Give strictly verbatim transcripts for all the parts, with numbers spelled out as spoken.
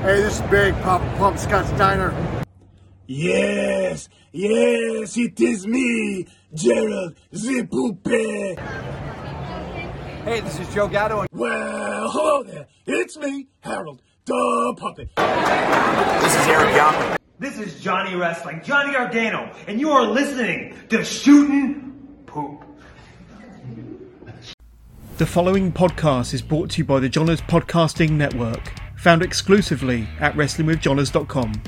Hey, this is Big Papa Pump Scott Steiner. Yes, yes, it is me, Gerald the Poupée. Hey, this is Joe Gatto. Well, hello there. It's me, Harold the Puppet. This is Eric Young. This is Johnny Wrestling, Johnny Ardano, and you are listening to Shootin' Poop. The following podcast is brought to you by the Johners Podcasting Network, found exclusively at wrestling with johners dot com.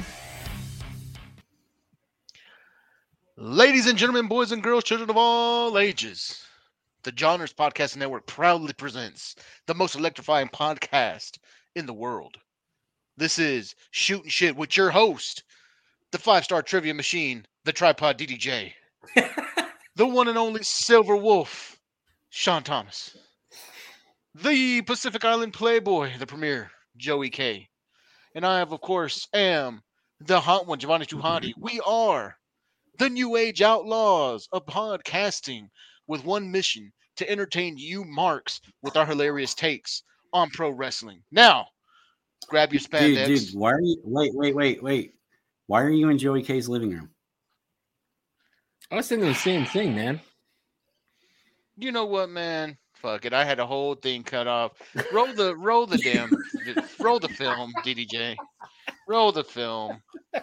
Ladies and gentlemen, boys and girls, children of all ages, the Johners Podcasting Network proudly presents the most electrifying podcast in the world. This is Shootin' Shit with your host, the five-star trivia machine, the tripod D D J, the one and only Silver Wolf, Sean Thomas, the Pacific Island Playboy, the premier, Joey K, and I, have, of course, am the hot one, Giovanni Tuhati. We are the New Age Outlaws of podcasting with one mission: to entertain you marks with our hilarious takes on pro wrestling. Now, grab your spandex. Dude, dude, why are you? Wait, wait, wait, wait. Why are you in Joey K's living room? I was thinking the same thing, man. You know what, man? Fuck it. I had a whole thing cut off. Roll the roll the damn roll the film, D D J. Roll the film.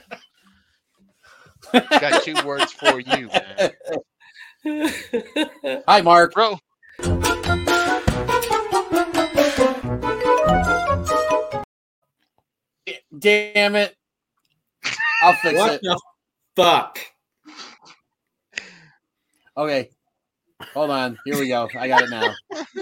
Got two words for you, man. Hi, Mark. Bro. Damn it. I'll fix what it. The fuck? Okay. Hold on. Here we go. I got it now.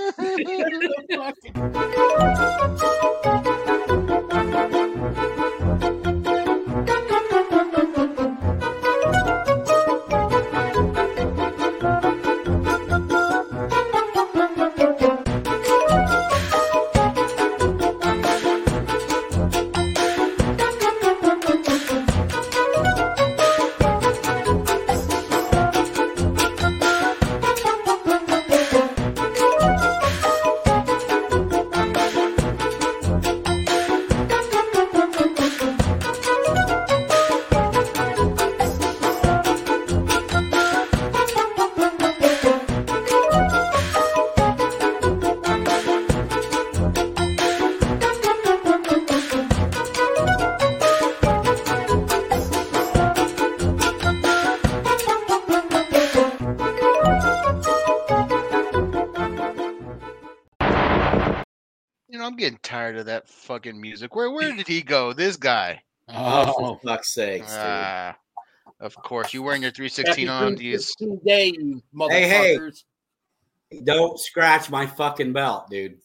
I'm getting tired of that fucking music. Where where did he go? This guy. Oh, for fuck's sakes, dude. Uh, of course. You wearing your three sixteen on? These... Day, you motherfuckers. Hey, hey. Don't scratch my fucking belt, dude.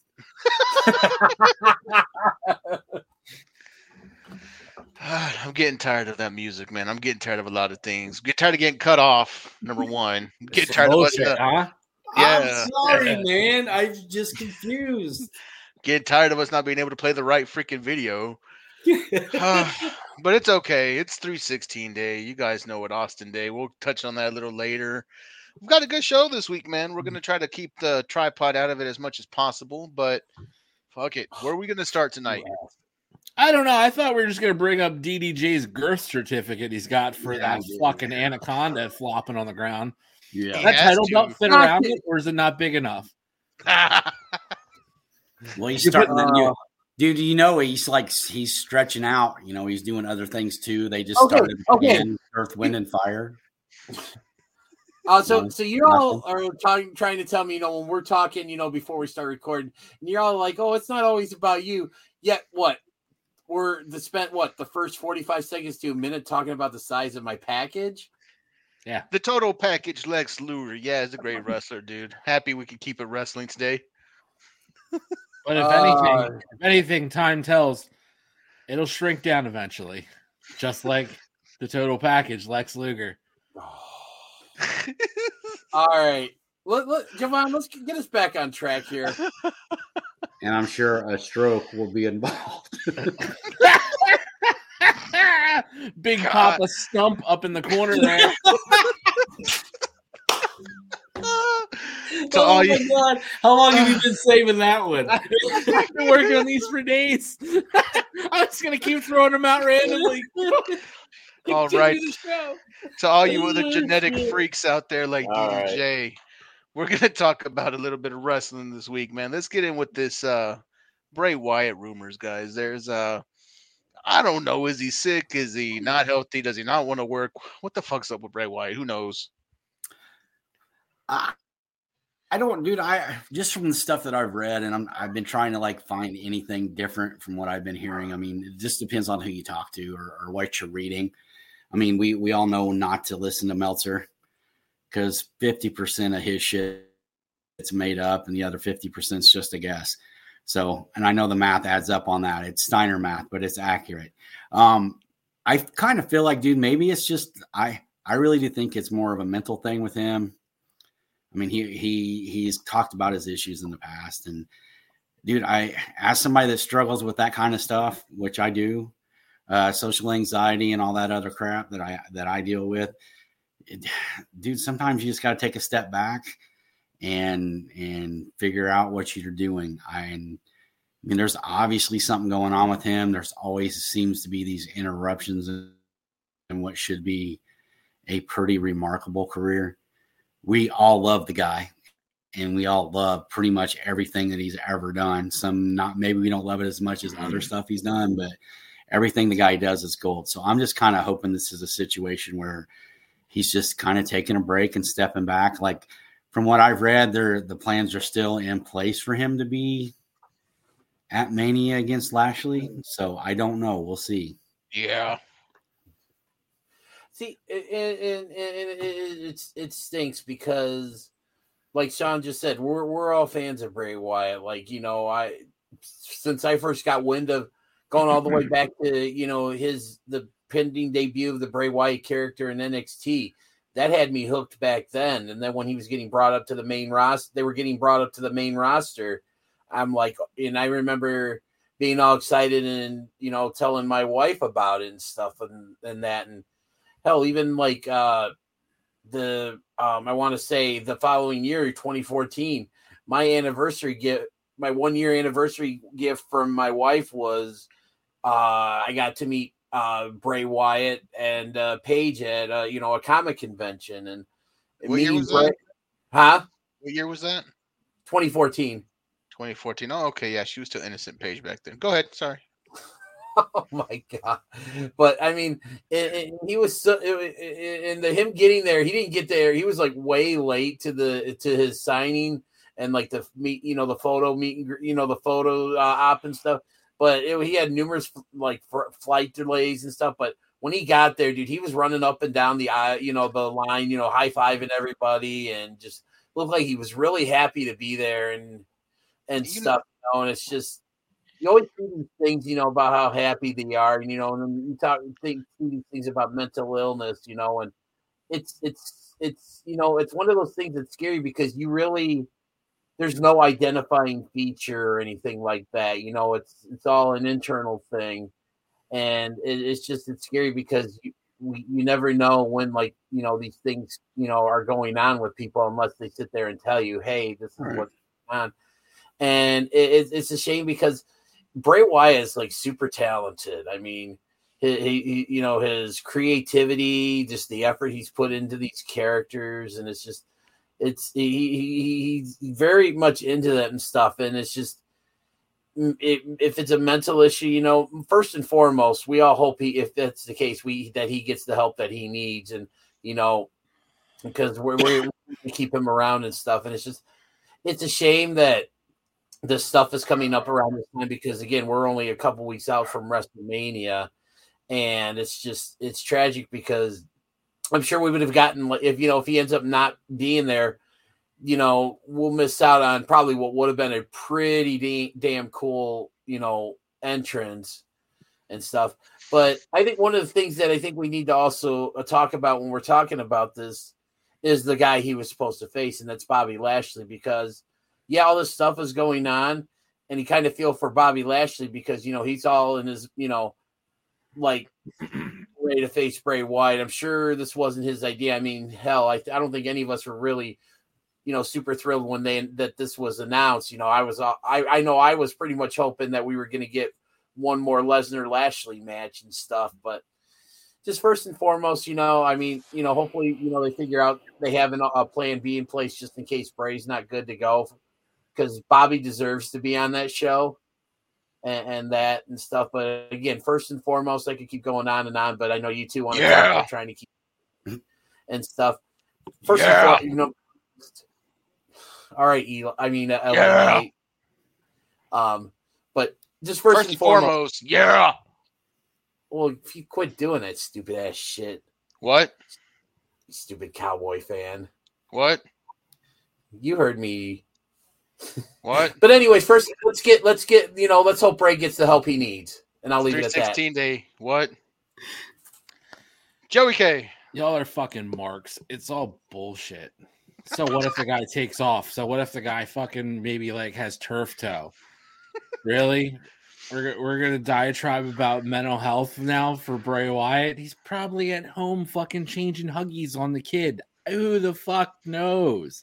I'm getting tired of that music, man. I'm getting tired of a lot of things. Get tired of getting cut off, number one. Get tired bullshit, of us. Huh? Yeah. I'm sorry, man. I'm just confused. Getting tired of us not being able to play the right freaking video. uh, but it's okay. It's three sixteen day. You guys know what Austin Day. We'll touch on that a little later. We've got a good show this week, man. We're going to try to keep the tripod out of it as much as possible, but fuck it. Where are we going to start tonight? I don't know. I thought we were just going to bring up D D J's girth certificate he's got for Yeah, that fucking anaconda flopping on the ground. Yeah. He That has title to. belt fit around it, or is it not big enough? Well, he's starting to do. Dude, you know he's like he's stretching out. You know he's doing other things too. They just Okay, started okay. again, Earth, Wind, and Fire. Uh, so, No, so you all nothing. are talking, trying to tell me, you know, when we're talking, you know, before we start recording, and you're all like, "Oh, it's not always about you." Yet, what? We're the spent what the first forty-five seconds to a minute talking about the size of my package. Yeah, the total package Lex Luger. Yeah, he's a great wrestler, dude. Happy we could keep it wrestling today. But if Uh, anything, if anything, time tells it'll shrink down eventually, just like the total package, Lex Luger. All right, let, let, Javon, let's get us back on track here. And I'm sure a stroke will be involved. Big God. Papa Stump up in the corner there. So oh all my you, god! How long have you been saving that one? I've been working on these for days. I, just gonna keep throwing them out randomly. All right. To all you other genetic freaks out there like All D D J, right. We're gonna talk about a little bit of wrestling this week, man. Let's get in with this uh, Bray Wyatt rumors, guys. There's uh, I don't know. Is he sick? Is he not healthy? Does he not want to work? What the fuck's up with Bray Wyatt? Who knows? Uh, I don't, dude. I just from the stuff that I've read, and I'm, I've been trying to like find anything different from what I've been hearing. I mean, it just depends on who you talk to or, or what you're reading. I mean, we we all know not to listen to Meltzer because fifty percent of his shit it's made up, and the other fifty percent is just a guess. So, and I know the math adds up on that. It's Steiner math, but it's accurate. Um, I kind of feel like, dude, maybe it's just I. I really do think it's more of a mental thing with him. I mean, he he he's talked about his issues in the past, and dude, I as somebody that struggles with that kind of stuff, which I do, uh, social anxiety and all that other crap that I that I deal with, it, dude. Sometimes you just got to take a step back and and figure out what you're doing. I, and, I mean, there's obviously something going on with him. There's always seems to be these interruptions in, in what should be a pretty remarkable career. We all love the guy, and we all love pretty much everything that he's ever done. Some not, maybe we don't love it as much as other stuff he's done, but everything the guy does is gold. So I'm just kind of hoping this is a situation where he's just kind of taking a break and stepping back. Like from what I've read, there the plans are still in place for him to be at Mania against Lashley. So I don't know. We'll see. Yeah. See, and, and, and it, it's it stinks because, like Sean just said, we're we're all fans of Bray Wyatt. Like, you know, I since I first got wind of going all the way back to, you know, his the pending debut of the Bray Wyatt character in N X T, that had me hooked back then. And then when he was getting brought up to the main roster, they were getting brought up to the main roster. I'm like, and I remember being all excited and, you know, telling my wife about it and stuff and, and that. And hell, even like uh, the, um, I want to say the following year, twenty fourteen, my anniversary gift, my one year anniversary gift from my wife was uh, I got to meet uh, Bray Wyatt and uh, Paige at, uh, you know, a comic convention. And what year was Bray, that? Huh? What year was that? twenty fourteen. twenty fourteen. Oh, okay. Yeah, she was still innocent Paige back then. Go ahead. Sorry. Oh my god! But I mean, and, and he was so, and the him getting there, he didn't get there. He was like way late to the to his signing and like the meet, you know, the photo meet, you know, the photo uh, op and stuff. But it, he had numerous like flight delays and stuff. But when he got there, dude, he was running up and down the aisle, you know, the line, you know, high fiving everybody, and just looked like he was really happy to be there and and you stuff. Know, you know, and it's just. You always see these things, you know, about how happy they are, and you know, and then you talk, you think, see these things about mental illness, you know, and it's, it's, it's, you know, it's one of those things that's scary because you really, there's no identifying feature or anything like that, you know, it's, it's all an internal thing, and it, it's just, it's scary because you, we, you never know when, like, you know, these things, you know, are going on with people unless they sit there and tell you, hey, this is right. What's going on, and it, it's a shame because Bray Wyatt is like super talented. I mean, he, he, you know, his creativity, just the effort he's put into these characters, and it's just, it's he, he he's very much into that and stuff. And it's just, it, if it's a mental issue, you know, first and foremost, we all hope he, if that's the case, we that he gets the help that he needs, and you know, because we're, we're we keep him around and stuff. And it's just, it's a shame that this stuff is coming up around this time because, again, we're only a couple weeks out from WrestleMania, and it's just, it's tragic because I'm sure we would have gotten, if, you know, if he ends up not being there, you know, we'll miss out on probably what would have been a pretty da- damn cool, you know, entrance and stuff. But I think one of the things that I think we need to also talk about when we're talking about this is the guy he was supposed to face, and that's Bobby Lashley, because yeah, all this stuff is going on, and you kind of feel for Bobby Lashley because, you know, he's all in his, you know, like ready to face Bray Wyatt. I'm sure this wasn't his idea. I mean, hell, I, I don't think any of us were really, you know, super thrilled when they that this was announced. You know, I was, I, I know I was pretty much hoping that we were going to get one more Lesnar Lashley match and stuff. But just first and foremost, you know, I mean, you know, hopefully, you know, they figure out they have an, a plan B in place just in case Bray's not good to go, because Bobby deserves to be on that show and, and that and stuff. But again, first and foremost, I could keep going on and on, but I know you two want to Yeah. talk about trying to keep and stuff. First Yeah. and foremost, you know, all right, Eli, I mean, uh, Yeah. um, but just first, First and and foremost, foremost, yeah. well, if you quit doing that stupid ass shit, What? you stupid Cowboy fan. What? You heard me. What? But anyways, first let's get let's get you know let's hope Bray gets the help he needs, and I'll leave it at that. sixteen day. What? Joey K. Y'all are fucking marks. It's all bullshit. So what if the guy takes off? So what if the guy fucking maybe like has turf toe? Really? We're we're gonna diatribe about mental health now for Bray Wyatt. He's probably at home fucking changing Huggies on the kid. Who the fuck knows?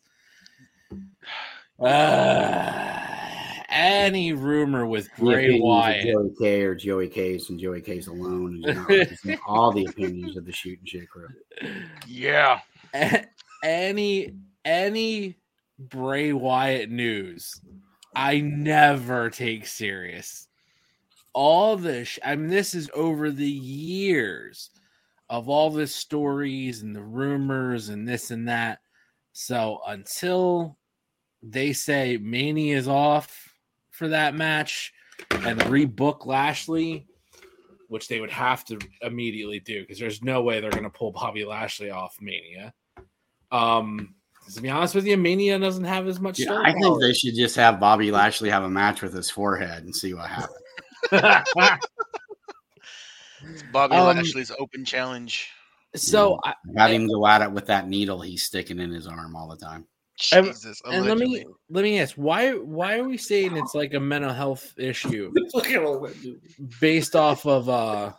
Uh, any rumor with The Bray opinions of Wyatt? Joey K or Joey K's and Joey K's alone, and do not represent all the opinions of the Shoot and Shit crew. Yeah. Any any Bray Wyatt news, I never take serious. All this, I mean, this is over the years of all the stories and the rumors and this and that. So until they say Mania is off for that match and rebook Lashley, which they would have to immediately do because there's no way they're going to pull Bobby Lashley off Mania. Um, to be honest with you, Mania doesn't have as much. Yeah, I think they should just have Bobby Lashley have a match with his forehead and see what happens. It's Bobby Um, Lashley's open challenge. So I, Got him go at it with that needle he's sticking in his arm all the time. And- Jesus, and let allegedly. me let me ask why why are we saying it's like a mental health issue based off of uh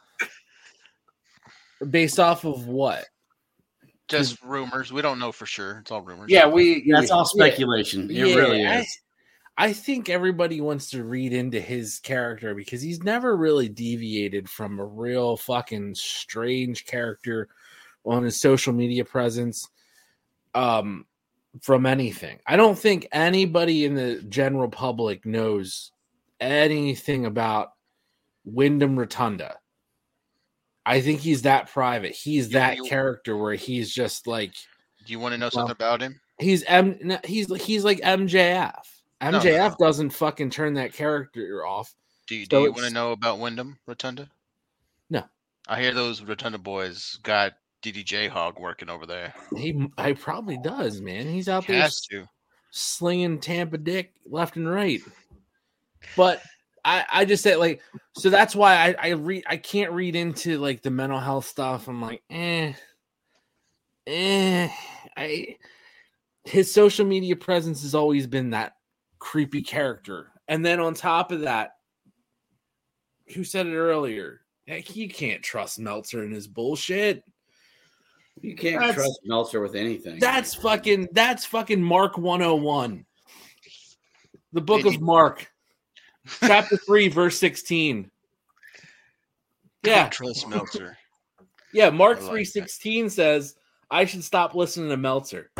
based off of what? Just rumors. We don't know for sure. It's all rumors. Yeah, we. That's we- all speculation. It Yeah, really I- is. I think everybody wants to read into his character because he's never really deviated from a real fucking strange character on his social media presence um, from anything. I don't think anybody in the general public knows anything about Wyndham Rotunda. I think he's that private. He's You- that you- character where he's just like Do you want to know something about him? he's M. no, He's he's like M J F. No, M J F no. doesn't fucking turn that character off. Do you, So do you it's- want to know about Wyndham Rotunda? No. I hear those Rotunda boys got D D J Hog working over there. He, I probably does, man. He's out He there has to. slinging Tampa dick left and right. But I, I just said like, so that's why I, I read, I can't read into like the mental health stuff. I'm like, eh, eh. I, his social media presence has always been that creepy character, and then on top of that, who said it earlier? Heck, you can't trust Meltzer and his bullshit. You can't That's- trust Meltzer with anything. That's fucking that's fucking Mark one oh one. The book Did of Mark. Chapter three, verse sixteen. Yeah. Don't trust Meltzer. Yeah, Mark I like three that. sixteen says I should stop listening to Meltzer.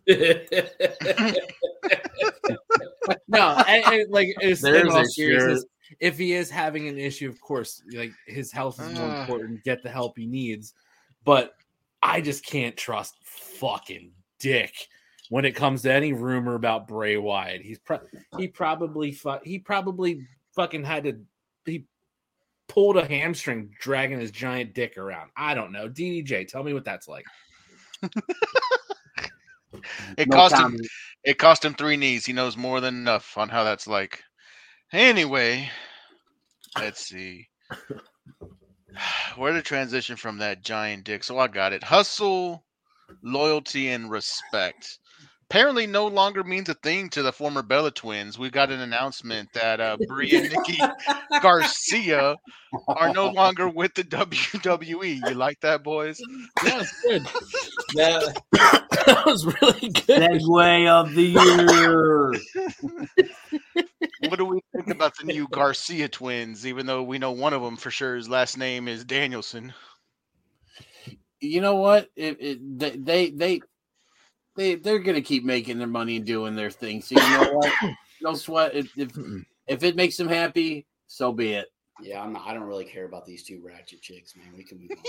No, and, and, like it's in There's all a seriousness, if he is having an issue, of course, like his health is more Ah. important. Get the help he needs, but I just can't trust fucking Dick when it comes to any rumor about Bray Wyatt. He's pro- he probably fu- he probably fucking had to he pulled a hamstring dragging his giant dick around. I don't know. D D J, tell me what that's like. It No cost him. comment. It cost him three knees. He knows more than enough on how that's like. Anyway, let's see. Where to transition from that giant dick? So I got it. Hustle, loyalty, and respect. apparently no longer means a thing to the former Bella Twins. We got an announcement that uh, Brie and Nikki Garcia are no longer with the W W E. You like that, boys? Yeah, it's good. That, that was really good. Segway of the year. What do we think about the new Garcia twins, even though we know one of them for sure his last name is Danielson? You know what? It, it, they, they, they, they, they're going to keep making their money and doing their thing. So, you know what? No sweat. If, if, if it makes them happy, so be it. Yeah, I'm not, I don't really care about these two ratchet chicks, man. We can move on.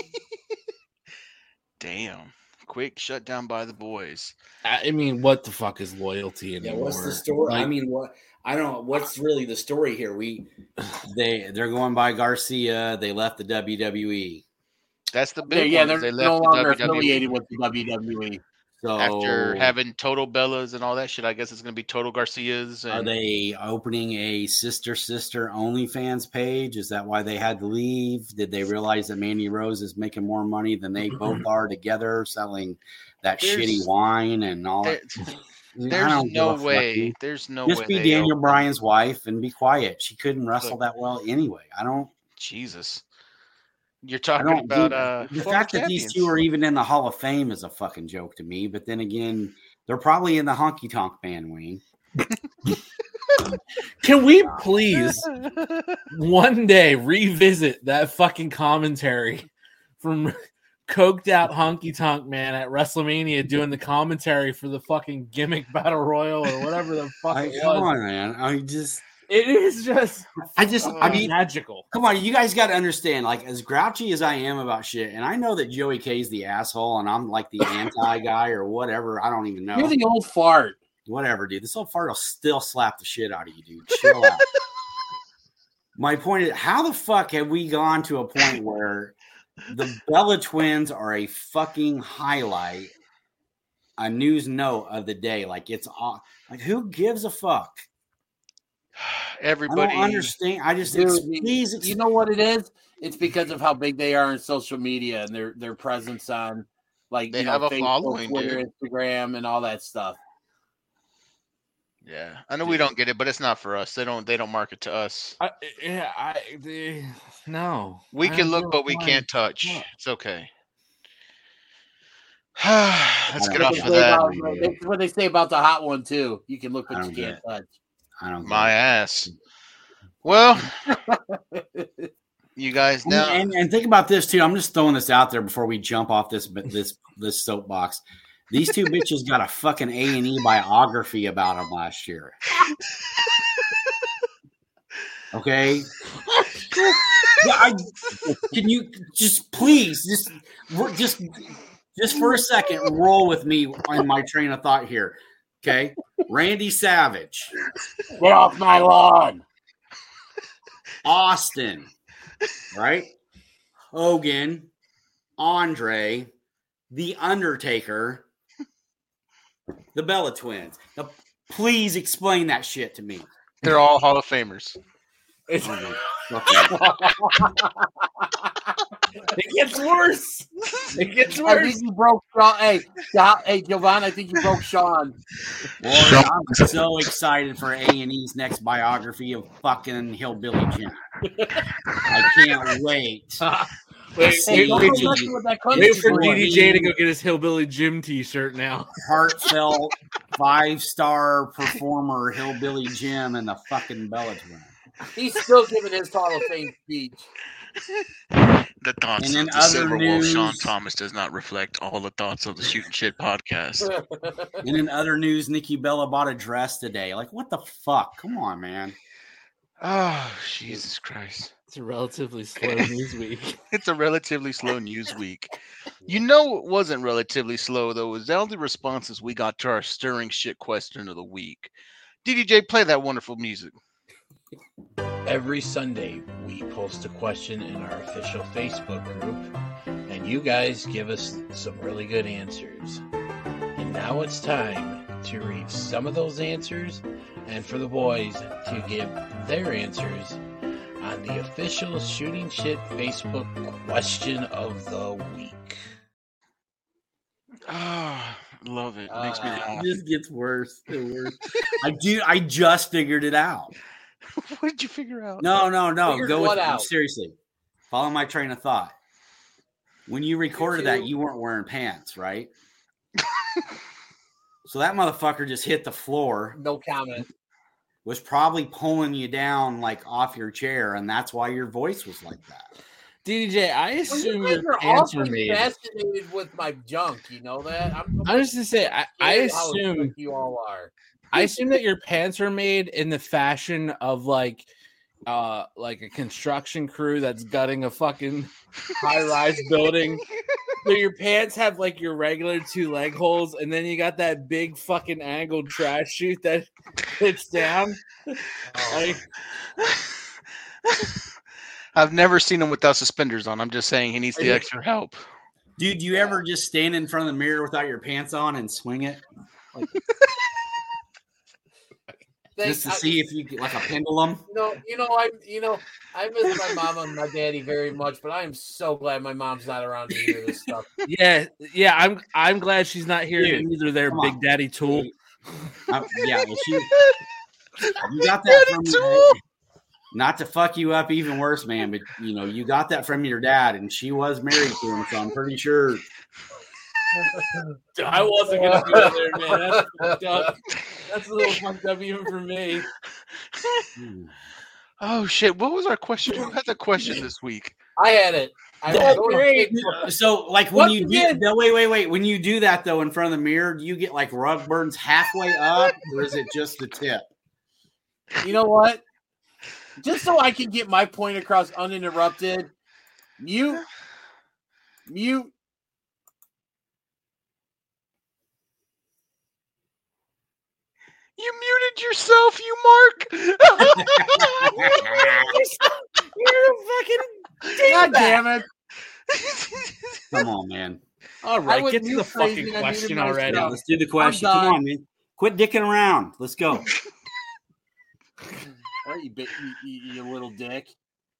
Damn. Quick shutdown by the boys. I mean, what the fuck is loyalty anymore? Yeah, what's the story? Like, I mean, what I don't know. What's really the story here? We they they're going by Garcia. They left the W W E. That's the big yeah, one. they're They left no the longer W W E. affiliated with the W W E. So After having Total Bellas and all that shit, I guess it's going to be Total Garcias. And are they opening a sister sister OnlyFans page? Is that why they had to leave? Did they realize that Mandy Rose is making more money than they both are together, selling that There's- shitty wine and all there- that? there's no way. There's no Just way. be they Daniel open- Bryan's wife and be quiet. She couldn't wrestle Look. that well anyway. I don't. Jesus. You're I talking don't about do- uh, the former fact that these two champions. are even in the Hall of Fame is a fucking joke to me. But then again, they're probably in the honky tonk band wing. can we please one day revisit that fucking commentary from coked out honky tonk man at WrestleMania doing the commentary for the fucking gimmick battle royal or whatever the fuck I, it come was. on, man. I just, It is just I just, I mean, magical. come on. You guys got to understand. Like, as grouchy as I am about shit, and I know that Joey K's the asshole, and I'm like the anti guy or whatever. I don't even know. You're the old fart. Whatever, dude. This old fart will still slap the shit out of you, dude. Chill out. My point is, how the fuck have we gone to a point where the Bella Twins are a fucking highlight, a news note of the day? Like, it's all, like, who gives a fuck? Everybody I don't understand. I just, Dude, ex- you- please, ex- You know what it is? It's because of how big they are in social media and their their presence on, like, They you know, have a Facebook, following, Twitter, dude. Instagram, and all that stuff. Yeah, I know we don't get it, but it's not for us. They don't. They don't market to us. I, yeah, I the, no. We I can have look, no but we time. can't touch. Look. It's okay. Let's I get don't off get of They say that. about- That's what they say about the hot one too. You can look, I but you don't get can't it. touch. I don't. My get ass. Well, you guys it. know. And, and think about this too. I'm just throwing this out there before we jump off this this this soapbox. These two bitches got a fucking A and E biography about them last year. Okay. Yeah, I, can you just please just just just for a second roll with me on my train of thought here? Okay, Randy Savage, Get off my lawn. Austin, right? Hogan, Andre, The Undertaker, the Bella Twins. Now, please explain that shit to me. They're all Hall of Famers. It's, Okay. it gets worse. It gets I worse. think you broke Sean. Hey, Sean- hey, Giovanni, I think you broke Sean. Boy, I'm so excited for A and E's next biography of fucking Hillbilly Jim. I can't wait. Wait, Hey, wait, don't wait, go messing with that country wait for boy. D D J to go get his Hillbilly Jim t-shirt now. Heartfelt five-star performer Hillbilly Jim and the fucking Bella Twins. He's still giving his Hall of Fame speech. The thoughts And in of the other Silver Wolf, news- Sean Thomas, does not reflect all the thoughts of the Shooting Shit podcast. And in other news, Nikki Bella bought a dress today. Like, what the fuck? Come on, man. Oh, Jesus Christ. It's a relatively slow news week. It's a relatively slow news week. You know it wasn't relatively slow, though, was all the responses we got to our stirring shit question of the week. D D J, play that wonderful music. Every Sunday, we post a question in our official Facebook group, and you guys give us some really good answers. And now it's time to read some of those answers and for the boys to give their answers on the official Shooting Shit Facebook question of the week. Ah, Love it. Makes me Uh, laugh. It just gets worse and worse. I do. I just figured it out. What did you figure out? No, no, no. Figured Go what with out? seriously. Follow my train of thought. When you recorded You that, too. you weren't wearing pants, right? So that motherfucker just hit the floor. No comment. Was probably pulling you down like off your chair, and that's why your voice was like that. D D J, I Well, assume you guys your are pants are awfully made. fascinated with my junk. You know that. I'm, I was just say, I, I scared how assume slick you all are. I assume that your pants are made in the fashion of like uh like a construction crew that's gutting a fucking high-rise building. So your pants have like your regular two leg holes, and then you got that big fucking angled trash chute that hits down. Like, I've never seen him without suspenders on. I'm just saying he needs the extra help. Dude, do you ever just stand in front of the mirror without your pants on and swing it? Like, just to I- see if you get like a pendulum? You know, you know, I, you know, I miss my mom and my daddy very much, but I am so glad my mom's not around to hear this stuff. yeah, yeah, I'm I'm glad she's not here Dude, either. There, come Big on. Daddy Tool. Uh, yeah, well, she, you got that from your, not to fuck you up even worse, man, but you know, you got that from your dad, and she was married to him, so I'm pretty sure. I wasn't gonna go there, man. That's fucked up. That's a little fucked up even for me. Oh shit! What was our question? Who had the question this week? I had it. I That's wrote a great. big- So, like when Once you again- do, no, wait, wait, wait. When you do that though, in front of the mirror, do you get like rug burns halfway up, or is it just the tip? You know what? Just so I can get my point across uninterrupted, mute, mute. You muted yourself, you Mark. You're a fucking God damn it! Come on, man. All I right, would get to mute the crazy fucking and I muted question already. myself. Yeah, let's do the question. I'm Come done. on, man. Quit dicking around. Let's go. All right, you, bit, you, you, you little dick.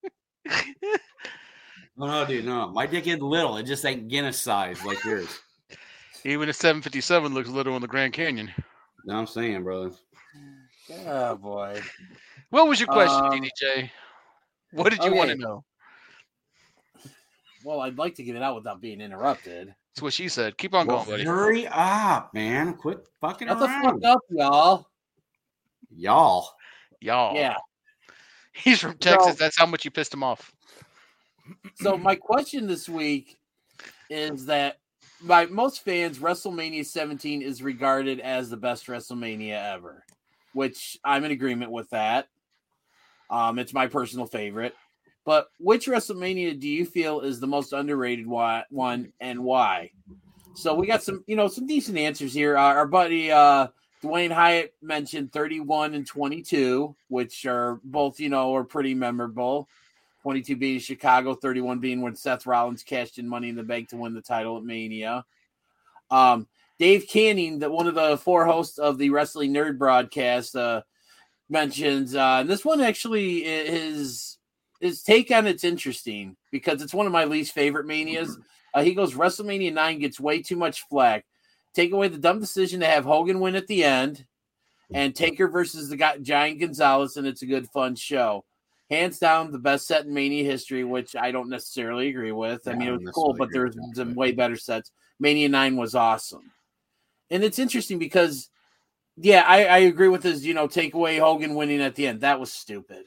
No, no, dude, no. My dick is little. It just ain't Guinness size like yours. Even a seven fifty-seven looks little in the Grand Canyon. No, I'm saying, brother. Oh boy. What was your question, Um, D D J? What did you want to okay. know? Well, I'd like to get it out without being interrupted. That's what she said. Keep on Well, going, buddy. hurry up, man. Quit fucking Shut the around. fuck up, y'all. Y'all. Y'all. Yeah. He's from Texas. So- That's how much you pissed him off. So my question this week is that by most fans, WrestleMania seventeen is regarded as the best WrestleMania ever, which I'm in agreement with that. Um, it's my personal favorite. But which WrestleMania do you feel is the most underrated wa- one, and why? So we got some, you know, some decent answers here. Uh, our buddy uh, Dwayne Hyatt mentioned thirty-one and twenty-two, which are both, you know, are pretty memorable. twenty-two being Chicago, thirty-one being when Seth Rollins cashed in Money in the Bank to win the title at Mania. Um, Dave Canning, that one of the four hosts of the Wrestling Nerd broadcast, uh, mentions, uh, and this one actually is his take on it's interesting because it's one of my least favorite Manias. Uh, he goes, WrestleMania nine gets way too much flack. Take away the dumb decision to have Hogan win at the end, and Taker versus the guy, Giant Gonzalez, and it's a good, fun show. Hands down, the best set in Mania history, which I don't necessarily agree with. I Yeah, mean, I it don't was cool, necessarily but agree there's with that, some but- way better sets. Mania nine was awesome. And it's interesting because, yeah, I, I agree with his, you know, take away Hogan winning at the end. That was stupid.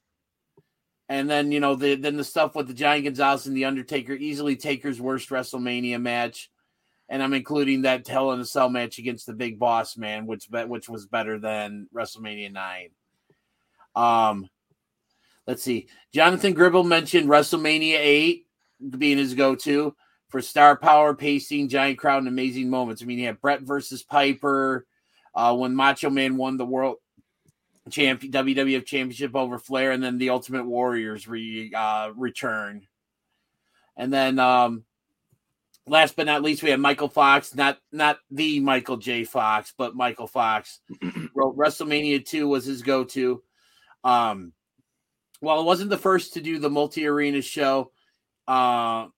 And then, you know, the then the stuff with the Giant Gonzalez and the Undertaker, easily Taker's worst WrestleMania match. And I'm including that Hell in a Cell match against the Big Boss Man, which which was better than WrestleMania nine. Um, let's see. Jonathan Gribble mentioned WrestleMania eight being his go-to for star power, pacing, giant crowd, and amazing moments. I mean, you have Brett versus Piper uh, when Macho Man won the world champion W W F Championship over Flair, and then the Ultimate Warriors re, uh, return. And then um, last but not least, we have Michael Fox, not not the Michael J. Fox, but Michael Fox. Wrote WrestleMania two was his go-to. Um, while it wasn't the first to do the multi-arena show, uh,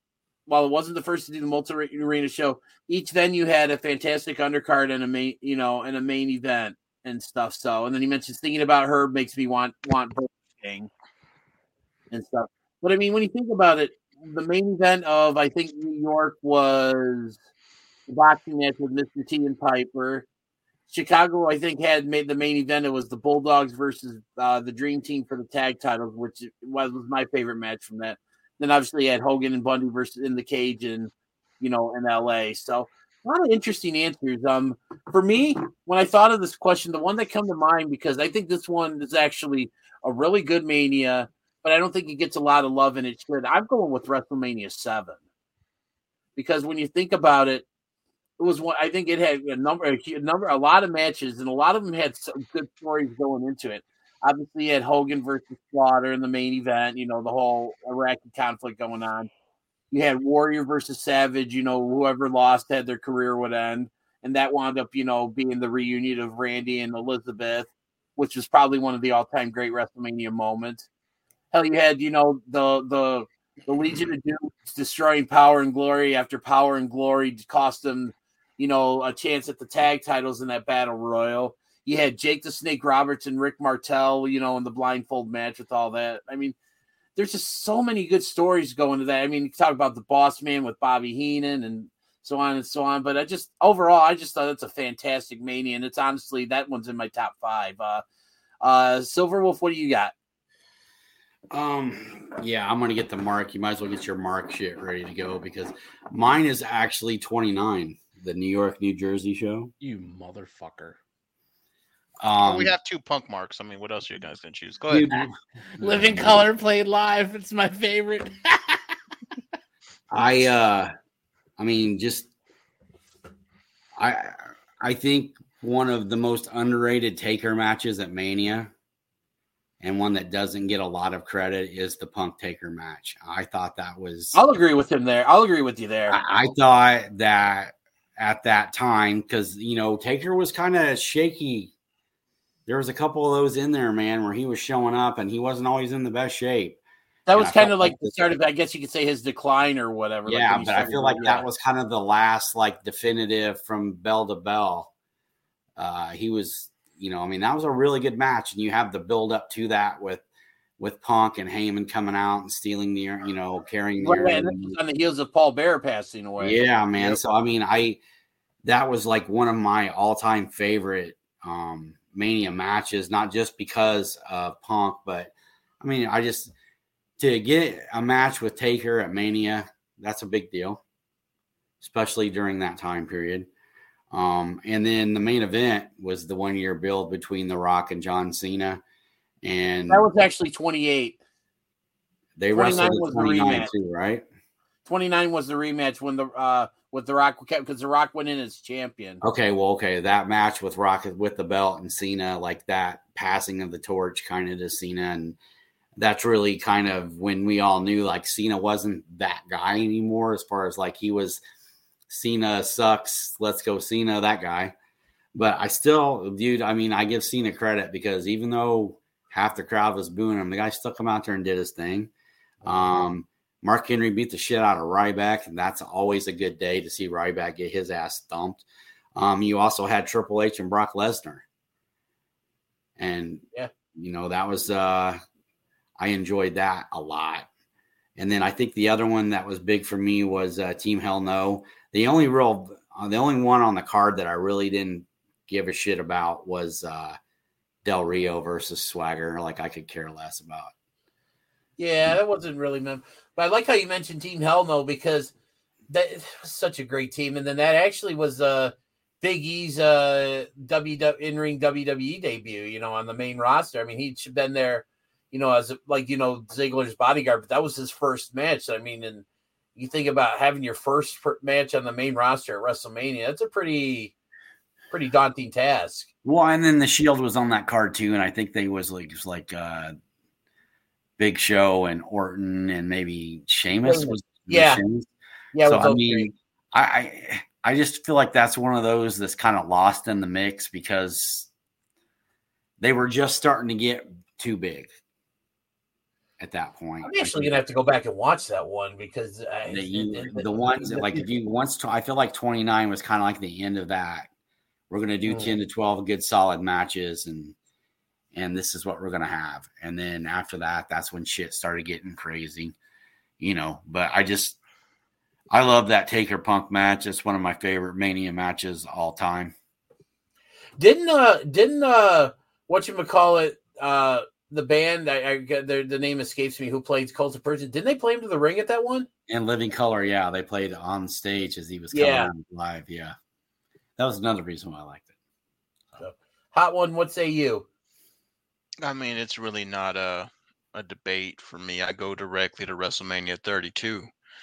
while it wasn't the first to do the multi-arena show, each venue had a fantastic undercard and a main, you know, and a main event and stuff. So, and then he mentions thinking about her makes me want want Burger King and stuff. But I mean, when you think about it, the main event of I think New York was the boxing match with Mister T and Piper. Chicago, I think, had made the main event. It was the Bulldogs versus uh, the Dream Team for the tag titles, which was, was my favorite match from that. Then obviously you had Hogan and Bundy versus in the cage and, you know, in L A. So a lot of interesting answers. Um, for me, when I thought of this question, the one that come to mind, because I think this one is actually a really good Mania, but I don't think it gets a lot of love, and it should. I'm going with WrestleMania seven. Because when you think about it, it was one. I think it had a number, a number, a lot of matches, and a lot of them had some good stories going into it. Obviously, you had Hogan versus Slaughter in the main event. You know, the whole Iraqi conflict going on. You had Warrior versus Savage. You know, whoever lost had their career would end, and that wound up, you know, being the reunion of Randy and Elizabeth, which was probably one of the all-time great WrestleMania moments. Hell, you had, you know, the the the Legion of Doom destroying Power and Glory after Power and Glory cost them, you know, a chance at the tag titles in that battle royal. You had Jake the Snake Roberts and Rick Martel, you know, in the blindfold match with all that. I mean, there's just so many good stories going to that. I mean, you talk about the Boss Man with Bobby Heenan and so on and so on. But I just, overall, I just thought it's a fantastic Mania. And it's honestly, that one's in my top five. Uh, uh, Silver Wolf, what do you got? Um, yeah, I'm going to get the mark. You might as well get your mark shit ready to go because mine is actually twenty-nine, the New York, New Jersey show. You motherfucker. Um, well, we have two punk marks. I mean, what else are you guys going to choose? Go ahead. Living Color played live. It's my favorite. I, uh, I mean, just, I, I think one of the most underrated Taker matches at Mania, and one that doesn't get a lot of credit, is the Punk Taker match. I thought that was. I'll agree with him there. I'll agree with you there. I, I thought that at that time, because, you know, Taker was kind of shaky. There was a couple of those in there, man, where he was showing up and he wasn't always in the best shape. That was kind of like the start of, I guess you could say, his decline or whatever. Yeah, like but I feel like yeah. that was kind of the last, like, definitive from bell to bell. Uh, he was, you know, I mean, that was a really good match, and you have the build up to that with with Punk and Heyman coming out and stealing the, you know, carrying the. Well, yeah, and this was on the heels of Paul Bearer passing away. Yeah, man. Yep. So I mean, I that was like one of my all time favorite um, Mania matches, not just because of Punk, but I mean, I just to get a match with Taker at Mania, that's a big deal, especially during that time period. Um, and then the main event was the one year build between The Rock and John Cena. And that was actually twenty-eight. They wrestled at twenty-nine too, right? twenty-nine was the rematch when the uh with The Rock, because The Rock went in as champion. Okay, well, okay, that match with Rock with the belt and Cena, like that passing of the torch kind of to Cena, and that's really kind of when we all knew like Cena wasn't that guy anymore, as far as like he was Cena sucks, let's go Cena, that guy. But I still, dude, I mean, I give Cena credit because even though half the crowd was booing him, the guy still come out there and did his thing. Um, Mark Henry beat the shit out of Ryback, and that's always a good day to see Ryback get his ass thumped. Um, you also had Triple H and Brock Lesnar. And, yeah, you know, that was, uh, I enjoyed that a lot. And then I think the other one that was big for me was uh, Team Hell No. The only real, uh, the only one on the card that I really didn't give a shit about was uh, Del Rio versus Swagger. Like I could care less about. Yeah, that wasn't really meant. But I like how you mentioned Team Hell No, because that was such a great team. And then that actually was uh, Big E's uh, W W E in-ring W W E debut, you know, on the main roster. I mean, he'd been there, you know, as like, you know, Ziggler's bodyguard, but that was his first match. I mean, and you think about having your first match on the main roster at WrestleMania, that's a pretty, pretty daunting task. Well, and then the Shield was on that card too. And I think they was like, it was like uh, Big Show and Orton and maybe Sheamus was. Yeah. Sheamus. Yeah. So, I mean, I, I, I just feel like that's one of those that's kind of lost in the mix because they were just starting to get too big. at that point. I'm actually gonna have to go back and watch that one because I, the, you, it, it, the ones that like if you once I feel like twenty-nine was kind of like the end of that. We're gonna do mm. ten to twelve good solid matches, and and this is what we're gonna have. And then after that, that's when shit started getting crazy, you know. But I just I love that Taker Punk match. It's one of my favorite Mania matches all time. Didn't uh didn't uh whatchamacallit uh the band I, I the, the name escapes me who played Cult of Persia, didn't they play him to the ring at that one? In Living Color, yeah, they played on stage as he was coming yeah. live. Yeah, that was another reason why I liked it. So, Hot One, what say you? I mean, it's really not a a debate for me. I go directly to WrestleMania thirty-two.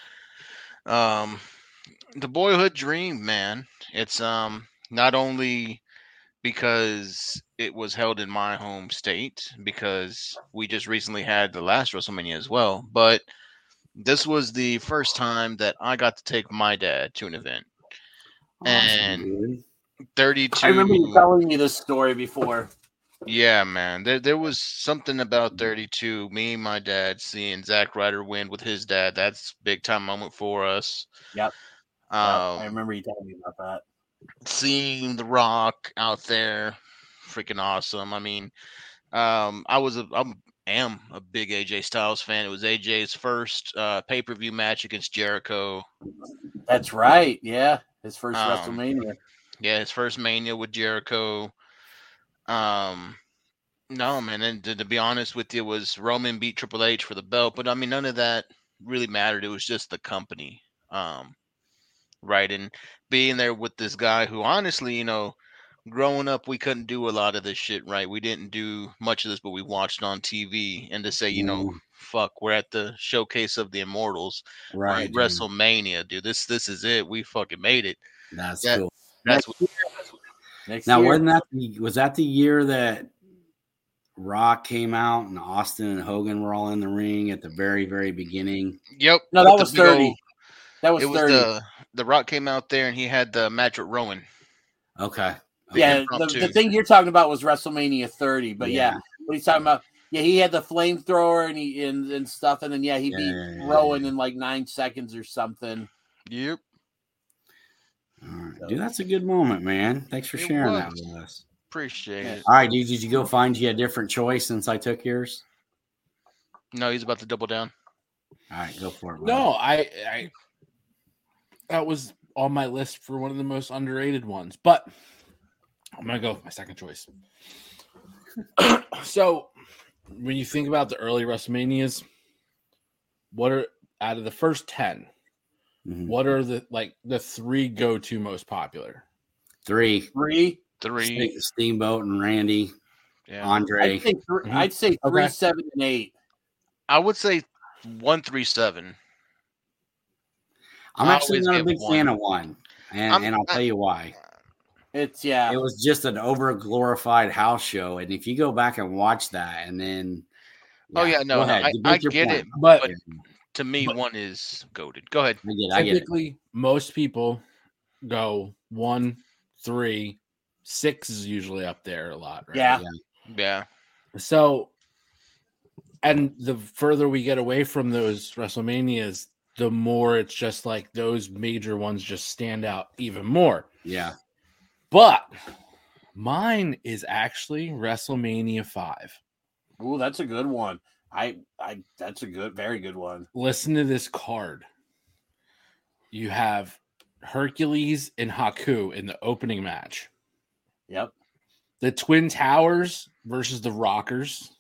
Um, the boyhood dream, man. It's um not only because it was held in my home state, because we just recently had the last WrestleMania as well, but this was the first time that I got to take my dad to an event. Awesome, and dude. thirty-two. I remember you telling me this story before. Yeah, man. There there was something about thirty-two. Me and my dad seeing Zack Ryder win with his dad. That's a big time moment for us. Yep. Um, yep. I remember you telling me about that. Seeing The Rock out there, freaking awesome. I mean, um, I was a, I am a big A J Styles fan. It was A J's first uh, pay-per-view match against Jericho. That's right. Yeah, his first um, WrestleMania. Yeah, his first Mania with Jericho. Um, no, man. And to, to be honest with you, was Roman beat Triple H for the belt, but I mean, none of that really mattered. It was just the company. Um, right. And being there with this guy who honestly, you know, growing up, we couldn't do a lot of this shit, right? We didn't do much of this, but we watched on T V. And to say, you know, mm. fuck, we're at the showcase of the Immortals, right? Dude. WrestleMania, dude. This this is it. We fucking made it. That's that, cool. That's what. Next now, year. wasn't that the, was that the year that Rock came out and Austin and Hogan were all in the ring at the very, very beginning? Yep. No, that was thirty. Old, that was it thirty. Was the, the Rock came out there and he had the match with Rowan. Okay. Yeah, the, the thing you're talking about was WrestleMania thirty, but yeah, yeah what he's talking about, yeah, he had the flamethrower and he and, and stuff, and then yeah, he yeah, beat yeah, yeah, Rowan yeah. in like nine seconds or something. Yep. All right. So, dude, that's a good moment, man. Thanks for sharing was. that with us. Appreciate it. All right, dude, did you go find you a different choice since I took yours? No, he's about to double down. All right, go for it. Buddy. No, I, I that was on my list for one of the most underrated ones, but I'm gonna go with my second choice. So, when you think about the early WrestleManias, what are out of the first ten? Mm-hmm. What are the like the three go-to most popular? Three, three, three. Steamboat and Randy, yeah. Andre. I'd say, th- mm-hmm. I'd say three, okay. seven, and eight. I would say one, three, seven. I'm I actually not a big one. fan of one, and, and I'll tell you why. It's yeah. It was just an over glorified house show, and if you go back and watch that, and then yeah, oh yeah, no, no I, I get point. it, but, but to me, but, one is goated. Go ahead. I get it, I get Typically, it. most people go one, three, six is usually up there a lot, right? Yeah, yeah. yeah. So, and the further we get away from those WrestleManias, the more it's just like those major ones just stand out even more. Yeah. But mine is actually WrestleMania five. Ooh, that's a good one. I, I, that's a good, very good one. Listen to this card. You have Hercules and Haku in the opening match. Yep. The Twin Towers versus the Rockers.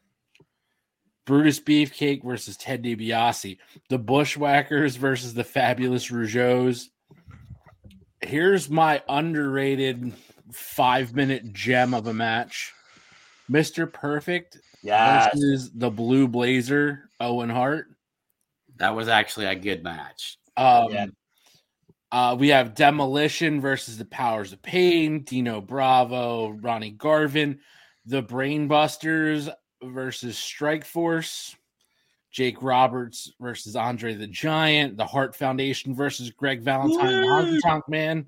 Brutus Beefcake versus Ted DiBiase. The Bushwhackers versus the Fabulous Rougeaus. Here's my underrated five-minute gem of a match. Mister Perfect yes. versus the Blue Blazer, Owen Hart. That was actually a good match. Um, yeah. uh, we have Demolition versus the Powers of Pain, Dino Bravo, Ronnie Garvin. The Brainbusters versus Strike Force. Jake Roberts versus Andre the Giant, the Hart Foundation versus Greg Valentine, the Honky Tonk Man,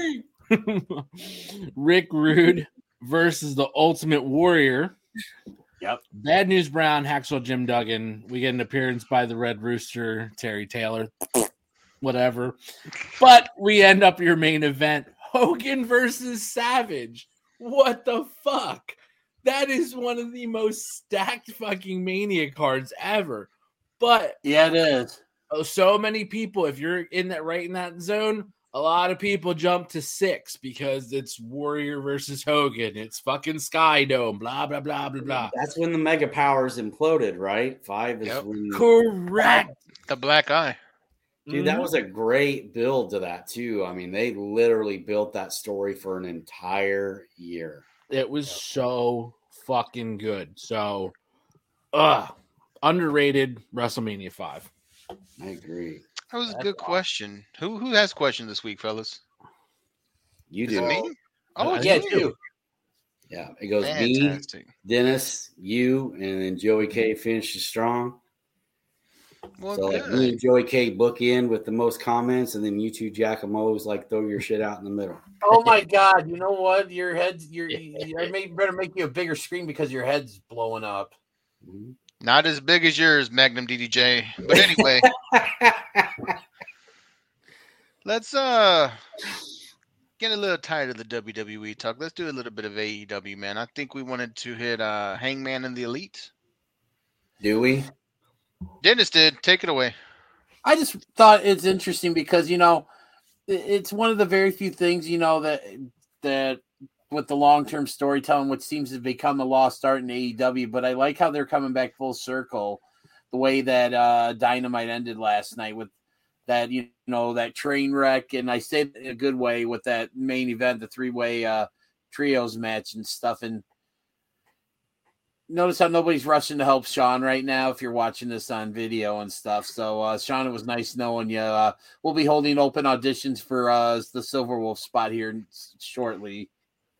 Rick Rude versus the Ultimate Warrior, Yep. Bad News Brown, Hacksaw Jim Duggan. We get an appearance by the Red Rooster, Terry Taylor, whatever. But we end up your main event, Hogan versus Savage. What the fuck? That is one of the most stacked fucking Mania cards ever. But yeah, it is. Oh, so many people, if you're in that right in that zone, a lot of people jump to six because it's Warrior versus Hogan. It's fucking Sky Dome, blah, blah, blah, blah, blah. That's when the Mega Powers imploded, right? Five is Yep. when Correct. The Black Eye. Dude, that was a great build to that too. I mean, they literally built that story for an entire year. It was so fucking good. So, uh, underrated WrestleMania five. I agree. That was a That's good awesome. question. Who who has question this week, fellas? You Is do. it me? Oh, I it's Yeah, you. too. Yeah, it goes me, Fantastic. Dennis, you, and then Joey K finishes strong. Well, So like good. me and Joey K book in with the most comments, and then you two Giacomo's like throw your shit out in the middle. Oh my God! You know what? Your head's your. you- I may better make you a bigger screen because your head's blowing up. Mhm. Not as big as yours, Magnum D D J. But anyway, let's uh get a little tired of the W W E talk. Let's do a little bit of A E W, man. I think we wanted to hit uh Hangman and the Elite. Do we? Dennis did. Take it away. I just thought it's interesting because you know it- it's one of the very few things you know that that with the long term storytelling, which seems to become a lost art in A E W. But I like how they're coming back full circle, the way that uh, Dynamite ended last night with that you know that train wreck, and I say it in a good way with that main event, the three way uh, trios match and stuff. And notice how nobody's rushing to help Sean right now if you're watching this on video and stuff. So, uh, Sean, it was nice knowing you. Uh, we'll be holding open auditions for uh, the Silver Wolf spot here shortly.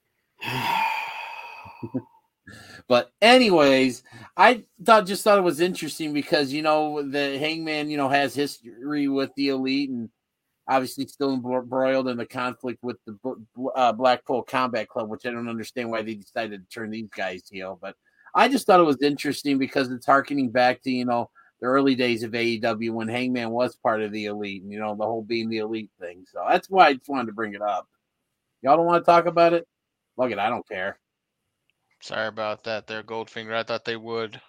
But anyways, I thought just thought it was interesting because, you know, the Hangman, you know, has history with the Elite and obviously still embroiled in the conflict with the uh, Blackpool Combat Club, which I don't understand why they decided to turn these guys heel. But I just thought it was interesting because it's harkening back to, you know, the early days of A E W when Hangman was part of the Elite and, you know, the whole being the Elite thing. So that's why I just wanted to bring it up. Y'all don't want to talk about it? Look it, I don't care. Sorry about that there, Goldfinger. I thought they would.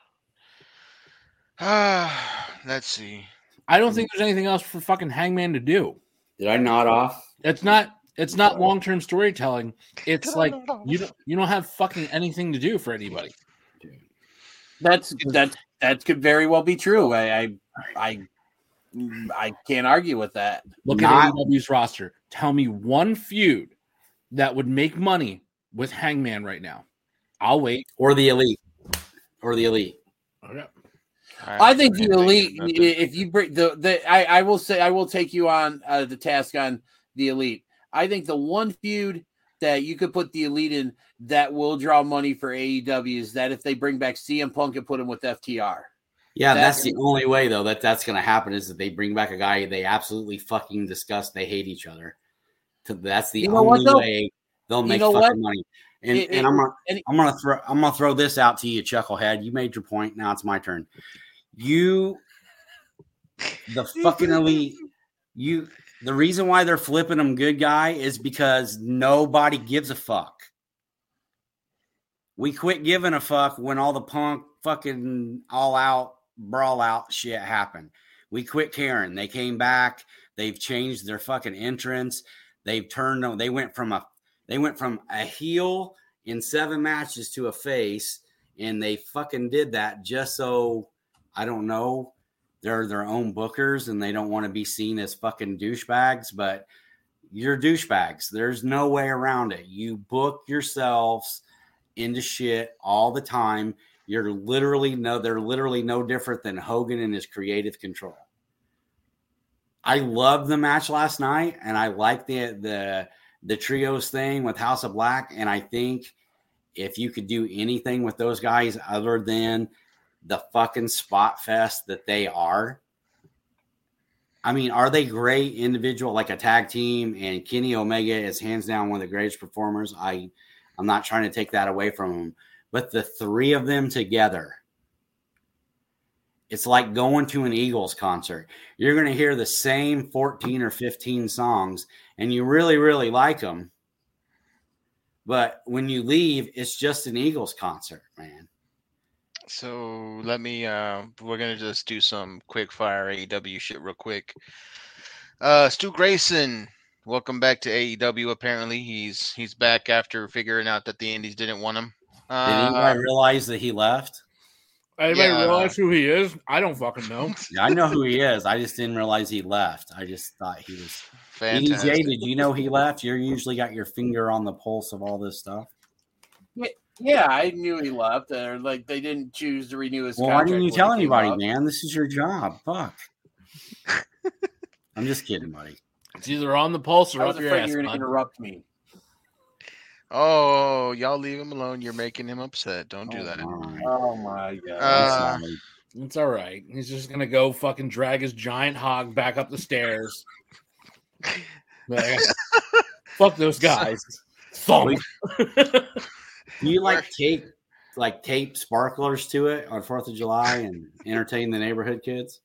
Ah, let's see. I don't think there's anything else for fucking Hangman to do. Did I nod off? It's not. It's not long term storytelling. It's like you don't. You don't have fucking anything to do for anybody. That's that. That could very well be true. I, I, I, I can't argue with that. Look Not- at A E W's roster. Tell me one feud that would make money with Hangman right now. I'll wait. Or the Elite. Or the Elite. Okay. I think the can't think of Elite. nothing. If you bring the, the I, I will say I will take you on uh, the task on the Elite. I think the one feud that you could put the Elite in that will draw money for A E W is that if they bring back C M Punk and put him with F T R. Yeah, That- that's the only way though that that's going to happen is that they bring back a guy they absolutely fucking disgust. They hate each other. So that's the You know what, only though? way they'll You make know fucking what? money. And It- and it- I'm gonna and- I'm gonna throw I'm gonna throw this out to you, Chucklehead. You made your point. Now it's my turn. You, the fucking Elite. You. The reason why they're flipping them good guy is because nobody gives a fuck. We quit giving a fuck when all the Punk fucking all out brawl out shit happened. We quit caring. They came back. They've changed their fucking entrance. They've turned on. They went from a they went from a heel in seven matches to a face, and they fucking did that just so I don't know. They're their own bookers and they don't want to be seen as fucking douchebags, but you're douchebags. There's no way around it. You book yourselves into shit all the time. You're literally no, they're literally no different than Hogan and his creative control. I loved the match last night, and I like the the the trios thing with House of Black. And I think if you could do anything with those guys other than the fucking spot fest that they are, I mean, are they great individual like a tag team? And Kenny Omega is hands down one of the greatest performers. I I'm not trying to take that away from him, but the three of them together, it's like going to an Eagles concert. You're going to hear the same fourteen or fifteen songs, and you really, really like them. But when you leave, it's just an Eagles concert, man. So let me, uh, we're going to just do some quick fire A E W shit real quick. Uh, Stu Grayson, welcome back to A E W. Apparently he's, he's back after figuring out that the Indies didn't want him. Uh, Did anybody realize that he left? Anybody Yeah. realize who he is? I don't fucking know. Yeah, I know who he is. I just didn't realize he left. I just thought he was. Fantastic. E D J, did you know he left? You're usually got your finger on the pulse of all this stuff. Yeah, I knew he left. Or like they didn't choose to renew his Well, why contract. didn't you when tell he came anybody, up. man? This is your job. Fuck. I'm just kidding, buddy. It's either on the pulse or I was up your afraid ass. you were going to bud. interrupt me. Oh, y'all leave him alone. You're making him upset. Don't do Oh, that. all right. Oh my god! Uh, I'm sorry. It's all right. He's just gonna go fucking drag his giant hog back up the stairs. Like, fuck those guys. Thump. Do you like tape, like tape sparklers to it on Fourth of July and entertain the neighborhood kids?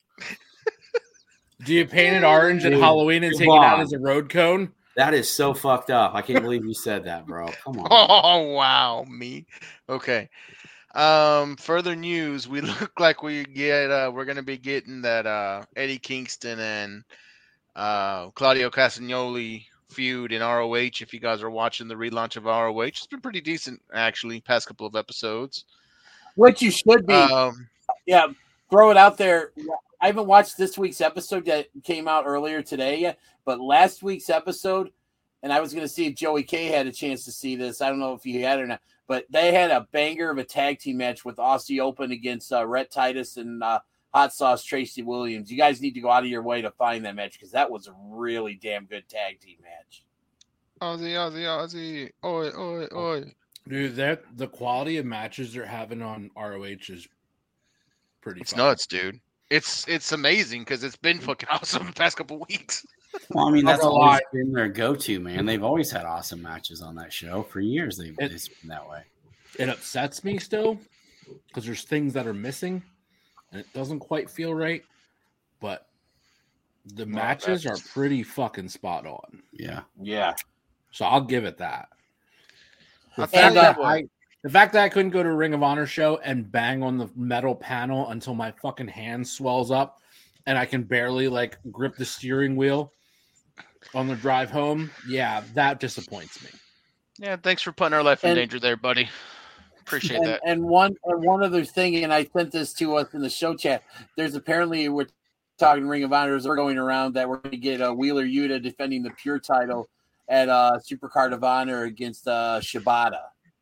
Do you paint it orange at Dude, Halloween and come take it out on. as a road cone? That is so fucked up. I can't believe you said that, bro. Come on. Oh wow, me. Okay. Um, further news. We look like we get. Uh, we're gonna be getting that uh, Eddie Kingston and uh, Claudio Castagnoli feud in R O H. If you guys are watching the relaunch of R O H, it's been pretty decent actually. Past couple of episodes. Which you should be. Um, Yeah, throw it out there. I haven't watched this week's episode that came out earlier today yet, but last week's episode, and I was going to see if Joey K had a chance to see this. I don't know if he had or not, but they had a banger of a tag team match with Aussie Open against uh, Rhett Titus and uh, Hot Sauce Tracy Williams. You guys need to go out of your way to find that match because that was a really damn good tag team match. Aussie, Aussie, Aussie. Oi, oi, oi. Dude, that the quality of matches they're having on R O H is pretty. It's fucking- nuts, dude. It's it's amazing because it's been fucking awesome the past couple weeks. Well, I mean, Not that's gonna always lie. been their go-to, man. They've always had awesome matches on that show for years. They've It- it's been that way. It upsets me still because there's things that are missing and it doesn't quite feel right. But the matches are pretty fucking spot on. Yeah. Yeah. So I'll give it that. The I'll fact, tell you that what. I, the fact that I couldn't go to a Ring of Honor show and bang on the metal panel until my fucking hand swells up and I can barely like grip the steering wheel on the drive home, yeah, that disappoints me. Yeah, thanks for putting our life in And- danger there, buddy. Appreciate and, that. and one and one other thing, and I sent this to us in the show chat. There's apparently we're talking Ring of Honors are going around that we're going to get uh, Wheeler Yuta defending the Pure title at uh, Supercard of Honor against uh, Shibata.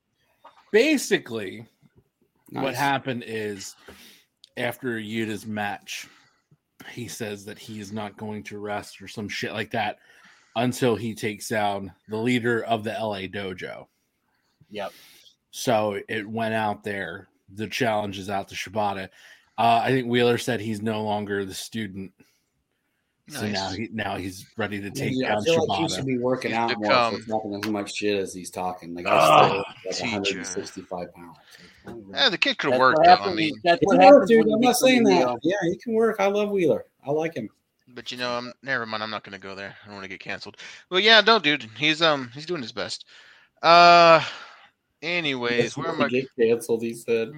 Basically, what Nice. happened is after Yuta's match, he says that he is not going to rest or some shit like that until he takes down the leader of the L A dojo. Yep. So it went out there. The challenge is out to Shibata. Uh, I think Wheeler said he's no longer the student. So Nice. now he now he's ready to take Yeah, I down feel like he Shibata. should be working He's out more. become- So it's talking as much shit as he's talking. Like, Ah, I still like teacher. one hundred sixty-five pounds. Yeah, the kid could That's work what though. I happens- mean, that's He what can work, happens dude. when you I'm not become saying a, that. uh, Yeah, he can work. I love Wheeler. I like him. but you know, I'm never mind. I'm not gonna go there. I don't want to get canceled. Well, yeah, no, dude. He's um, he's doing his best. Uh, anyways, where am I? get canceled? He said.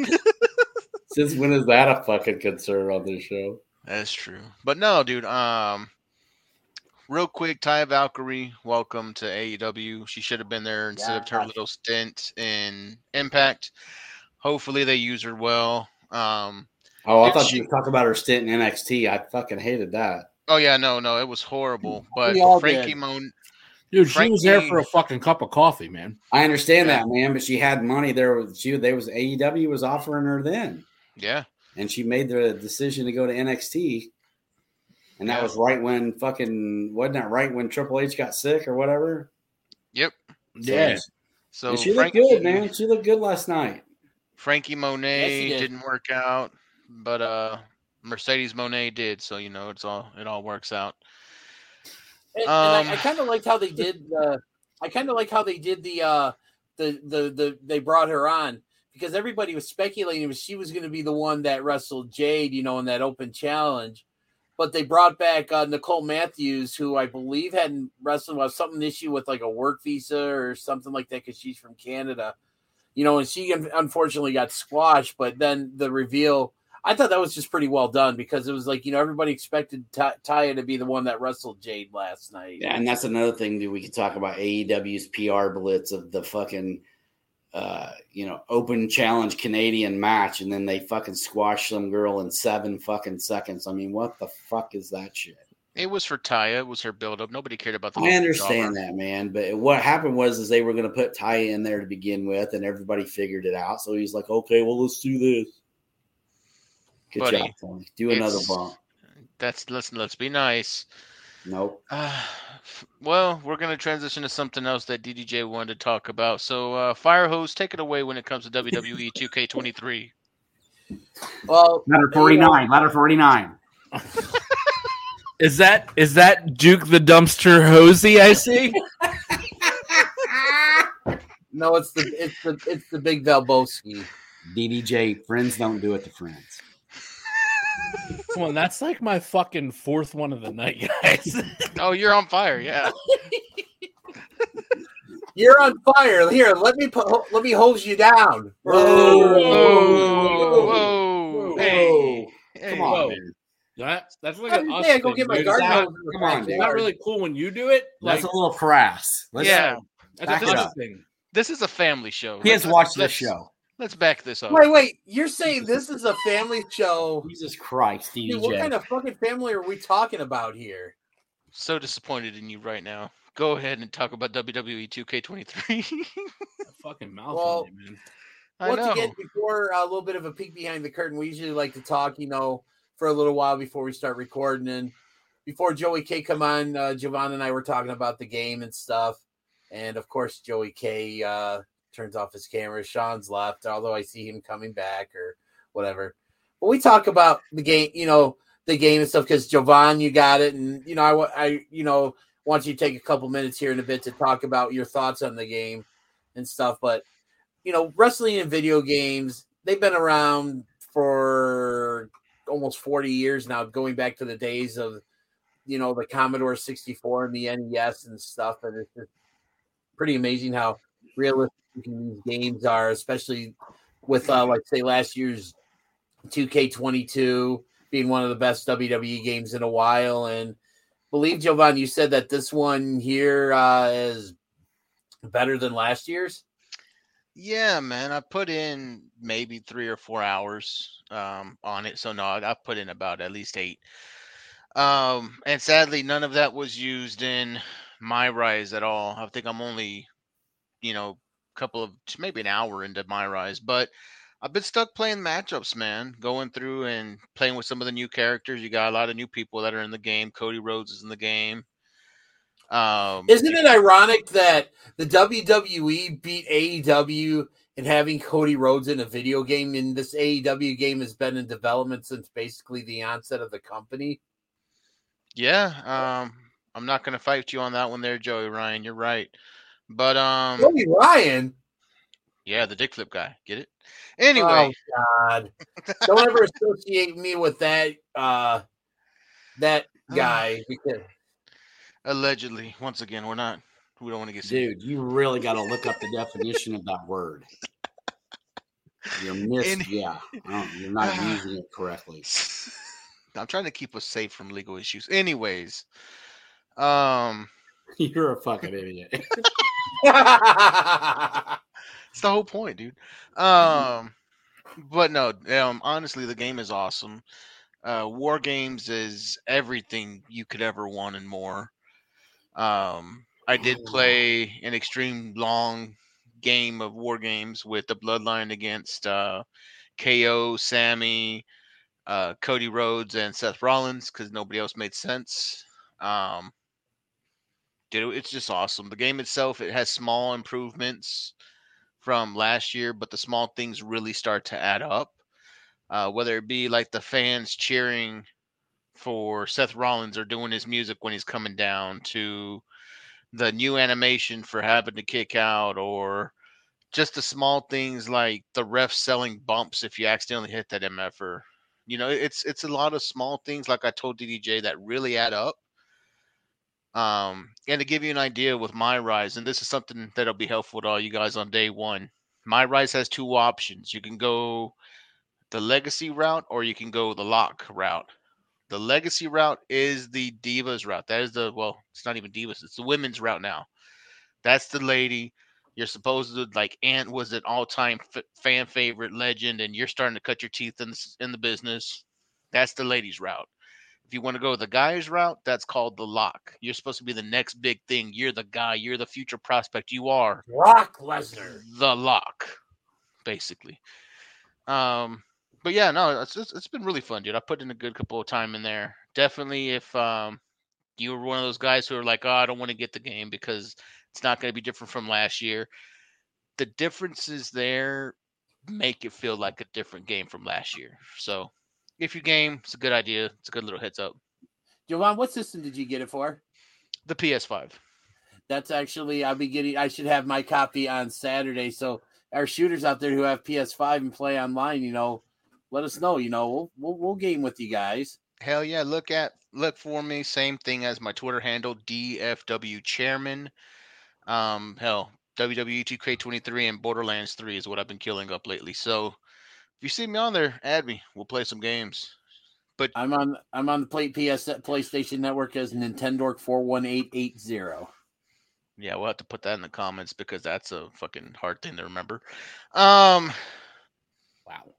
Since when is that a fucking concern on this show? That's true. But no, dude. Um, real quick, Taya Valkyrie, welcome to A E W. She should have been there instead of her Yeah. little stint in Impact. Hopefully, they use her well. Um, Oh, I Dude, thought she- you were talking about her stint in N X T. I fucking hated that. oh yeah, no, no, it was horrible. But We all Frankie did. Mon, Dude, she was there Frankie- for a fucking cup of coffee, man. I understand Yeah. that, man, but she had money. There was she. There was A E W was offering her then, yeah, and she made the decision to go to N X T. And that Yeah. was right when fucking wasn't that right when Triple H got sick or whatever. yep. Yeah. So And she Frankie, looked good, man. She looked good last night. Frankie Monet Yes, he did. didn't work out, but uh, Mercedes Monet did. So you know, it's all it all works out. And, and Um, I, I kind of liked how they did the. I kind of like how they did the uh the the the they brought her on because everybody was speculating she was going to be the one that wrestled Jade, you know, in that open challenge. But they brought back uh, Nicole Matthews, who I believe hadn't wrestled with something issue with like a work visa or something like that because she's from Canada, you know, and she unfortunately got squashed. But then the reveal, I thought that was just pretty well done because it was like, you know, everybody expected Ty- Taya to be the one that wrestled Jade last night. Yeah, and that's another thing that we could talk about A E W's P R blitz of the fucking, uh, you know, open challenge Canadian match, and then they fucking squash some girl in seven fucking seconds. I mean, what the fuck is that shit? It was for Taya. It was her build-up. Nobody cared about the. I understand that, man, but what happened was is they were going to put Taya in there to begin with, and everybody figured it out. So he's like, okay, well, let's do this. Good Buddy, job, Tony. Do another bump. That's listen. Let's be nice. Nope. Uh, well, we're going to transition to something else that D D J wanted to talk about. So, uh, Firehose, take it away when it comes to W W E two K twenty-three. Well, letter forty-nine. Letter forty-nine. Is that is that Duke the Dumpster Hosey? I see. No, it's the it's the it's the Big Valboski. D D J, friends don't do it to friends. Come on, that's like my fucking fourth one of the night, guys. Oh, you're on fire, yeah. You're on fire. Here, let me put, let me hose you down. Whoa, whoa, whoa, hey, hey, come on, whoa. man. That, that's like I an mean, us yeah, go thing, get my dude. garden It's not- hose. Come on, It's dude. not really cool when you do it. Like, That's a little crass. Let's, Yeah, that's back a it us up. thing. this is a family show. Kids Let's- watch this let's- show. Let's back this up. Wait, wait. You're saying this is a family show? Jesus Christ, D D J. Dude, what kind of fucking family are we talking about here? So disappointed in you right now. Go ahead and talk about W W E two K twenty-three. Fucking mouth Well, on you, man. I Once know. again, before uh, a little bit of a peek behind the curtain, we usually like to talk, you know, for a little while before we start recording. And before Joey K come on, uh, Javon and I were talking about the game and stuff. And of course, Joey K uh, turns off his camera. Sean's left, although I see him coming back or whatever. But we talk about the game, you know, the game and stuff because Javon, you got it, and you know, I, I, you know, want you to take a couple minutes here in a bit to talk about your thoughts on the game and stuff. But you know, wrestling and video games, they've been around for almost forty years now, going back to the days of, you know, the Commodore sixty-four and the N E S and stuff. And it's just pretty amazing how realistic these games are, especially with, uh, like, say, last year's two K twenty-two being one of the best W W E games in a while. And I believe, Jovan, you said that this one here uh, is better than last year's? Yeah, man. I put in maybe three or four hours um, on it. So, no, I I put in about at least eight. Um, and sadly, none of that was used in My Rise at all. I think I'm only, you know, a couple of, maybe an hour into My Rise. But I've been stuck playing matchups, man. Going through and playing with some of the new characters. You got a lot of new people that are in the game. Cody Rhodes is in the game. Um, Isn't it ironic that the W W E beat A E W in having Cody Rhodes in a video game, and this A E W game has been in development since basically the onset of the company? Yeah, um, I'm not gonna fight you on that one there, Joey Ryan. You're right. But um Cody Ryan? yeah, the dick flip guy. Get it? Anyway. Oh God. Don't ever associate me with that uh that guy because Allegedly, once again, we're not. We don't want to get sued. Dude, you really got to look up the definition of that word. You're mis- Any- yeah, I don't- you're not using it correctly. I'm trying to keep us safe from legal issues. Anyways, um, You're a fucking idiot. it's the whole point, dude. Um, but no, um, honestly, the game is awesome. Uh, War Games is everything you could ever want and more. Um, I did play an extreme long game of War Games with the Bloodline against uh, K O, Sammy, uh, Cody Rhodes, and Seth Rollins because nobody else made sense. Um, dude, it's just awesome. The game itself, it has small improvements from last year, but the small things really start to add up. Uh, whether it be like the fans cheering for Seth Rollins or doing his music when he's coming down, to the new animation for having to kick out, or just the small things like the ref selling bumps if you accidentally hit that M F er. You know, it's it's a lot of small things, like I told D D J, that really add up. Um, and to give you an idea with My Rise, and this is something that'll be helpful to all you guys on day one. My Rise has two options. You can go the legacy route, or you can go the lock route. The legacy route is the Divas route. That is the, well, it's not even Divas, it's the women's route now. That's the lady. You're supposed to, like, Ant was an all-time f- fan favorite legend, and you're starting to cut your teeth in the, in the business. That's the ladies' route. If you want to go the guys' route, that's called the lock. You're supposed to be the next big thing. You're the guy. You're the future prospect. You are Brock Lesnar, the lock, basically. Um, but yeah, no, it's, it's it's been really fun, dude. I put in a good couple of time in there. Definitely, if um you were one of those guys who are like, oh, I don't want to get the game because it's not going to be different from last year. The differences there make it feel like a different game from last year. So if you game, it's a good idea. It's a good little heads up. Jovan, what system did you get it for? The P S five. That's actually, I'll be getting, I should have my copy on Saturday. So our shooters out there who have P S five and play online, you know, let us know, you know, we'll, we'll, we'll game with you guys. Hell yeah. Look at, look for me. Same thing as my Twitter handle, D F W Chairman. Um, hell, W W E two K twenty-three and Borderlands three is what I've been killing up lately. So if you see me on there, add me. We'll play some games. But I'm on I'm on the play, P S PlayStation Network as Nintendo four one eight eight zero. Yeah, we'll have to put that in the comments because that's a fucking hard thing to remember. Um, wow.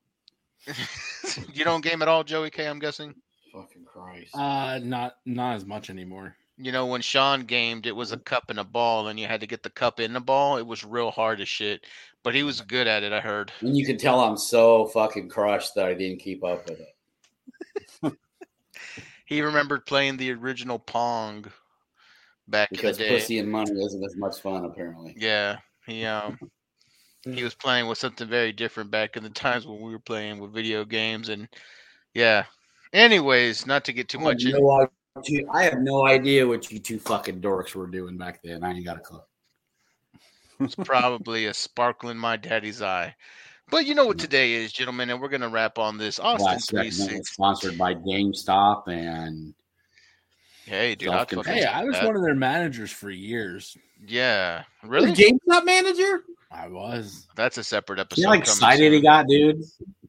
You don't game at all, Joey K, I'm guessing? Fucking Christ. Uh, not not as much anymore. You know, when Sean gamed, it was a cup and a ball, and you had to get the cup in the ball. It was real hard as shit, but he was good at it, I heard. And you can tell I'm so fucking crushed that I didn't keep up with it. He remembered playing the original Pong back because in the day. Pussy and money isn't as much fun, apparently. Yeah, he um he was playing with something very different back in the times when we were playing with video games, and yeah. Anyways, not to get too I much have, in. no idea, I have no idea what you two fucking dorks were doing back then. I ain't got a clue. It's probably a sparkle in my daddy's eye. But you know what today is, gentlemen, and we're going to wrap on this. Austin Last three segment sixty. was sponsored by GameStop and Hey, dude, I'd fucking Hey, I was that. one of their managers for years. Yeah, really? You're GameStop manager? I was. That's a separate episode. you know how coming excited soon. he got, dude?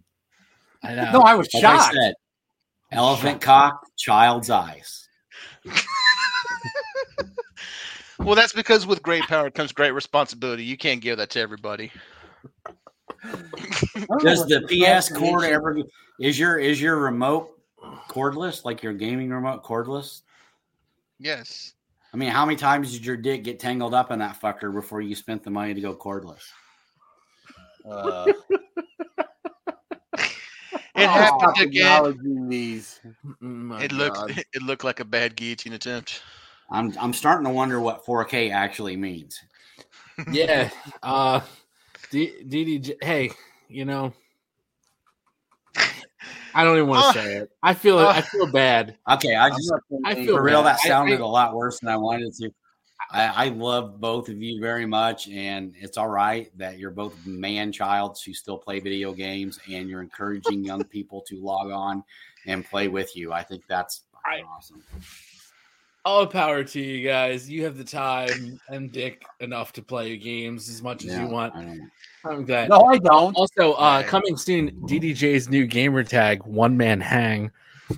I know. No, I was Like shocked. I said, elephant cock, child's eyes. Well, that's because with great power comes great responsibility. You can't give that to everybody. Does the P S cord ever is your is your remote cordless, like your gaming remote cordless? Yes. I mean, how many times did your dick get tangled up in that fucker before you spent the money to go cordless? Uh, It happened again. acknowledging These. My It looked God. it looked like a bad guillotine attempt. I'm I'm starting to wonder what four K actually means. Yeah. Uh, D- DDJ. Hey, you know, I don't even want to Oh. say it. I feel Oh. I feel bad. Okay, I just I feel for real bad. that sounded I, I, a lot worse than I wanted it to. I, I love both of you very much, and it's all right that you're both man-childs who still play video games, and you're encouraging young people to log on and play with you. I think that's I- awesome. all power to you guys. You have the time and dick enough to play games as much as Yeah, you want. I know. I'm glad. No, I don't. Also, uh, Yeah. coming soon, D D J's new gamer tag, One Man Hang.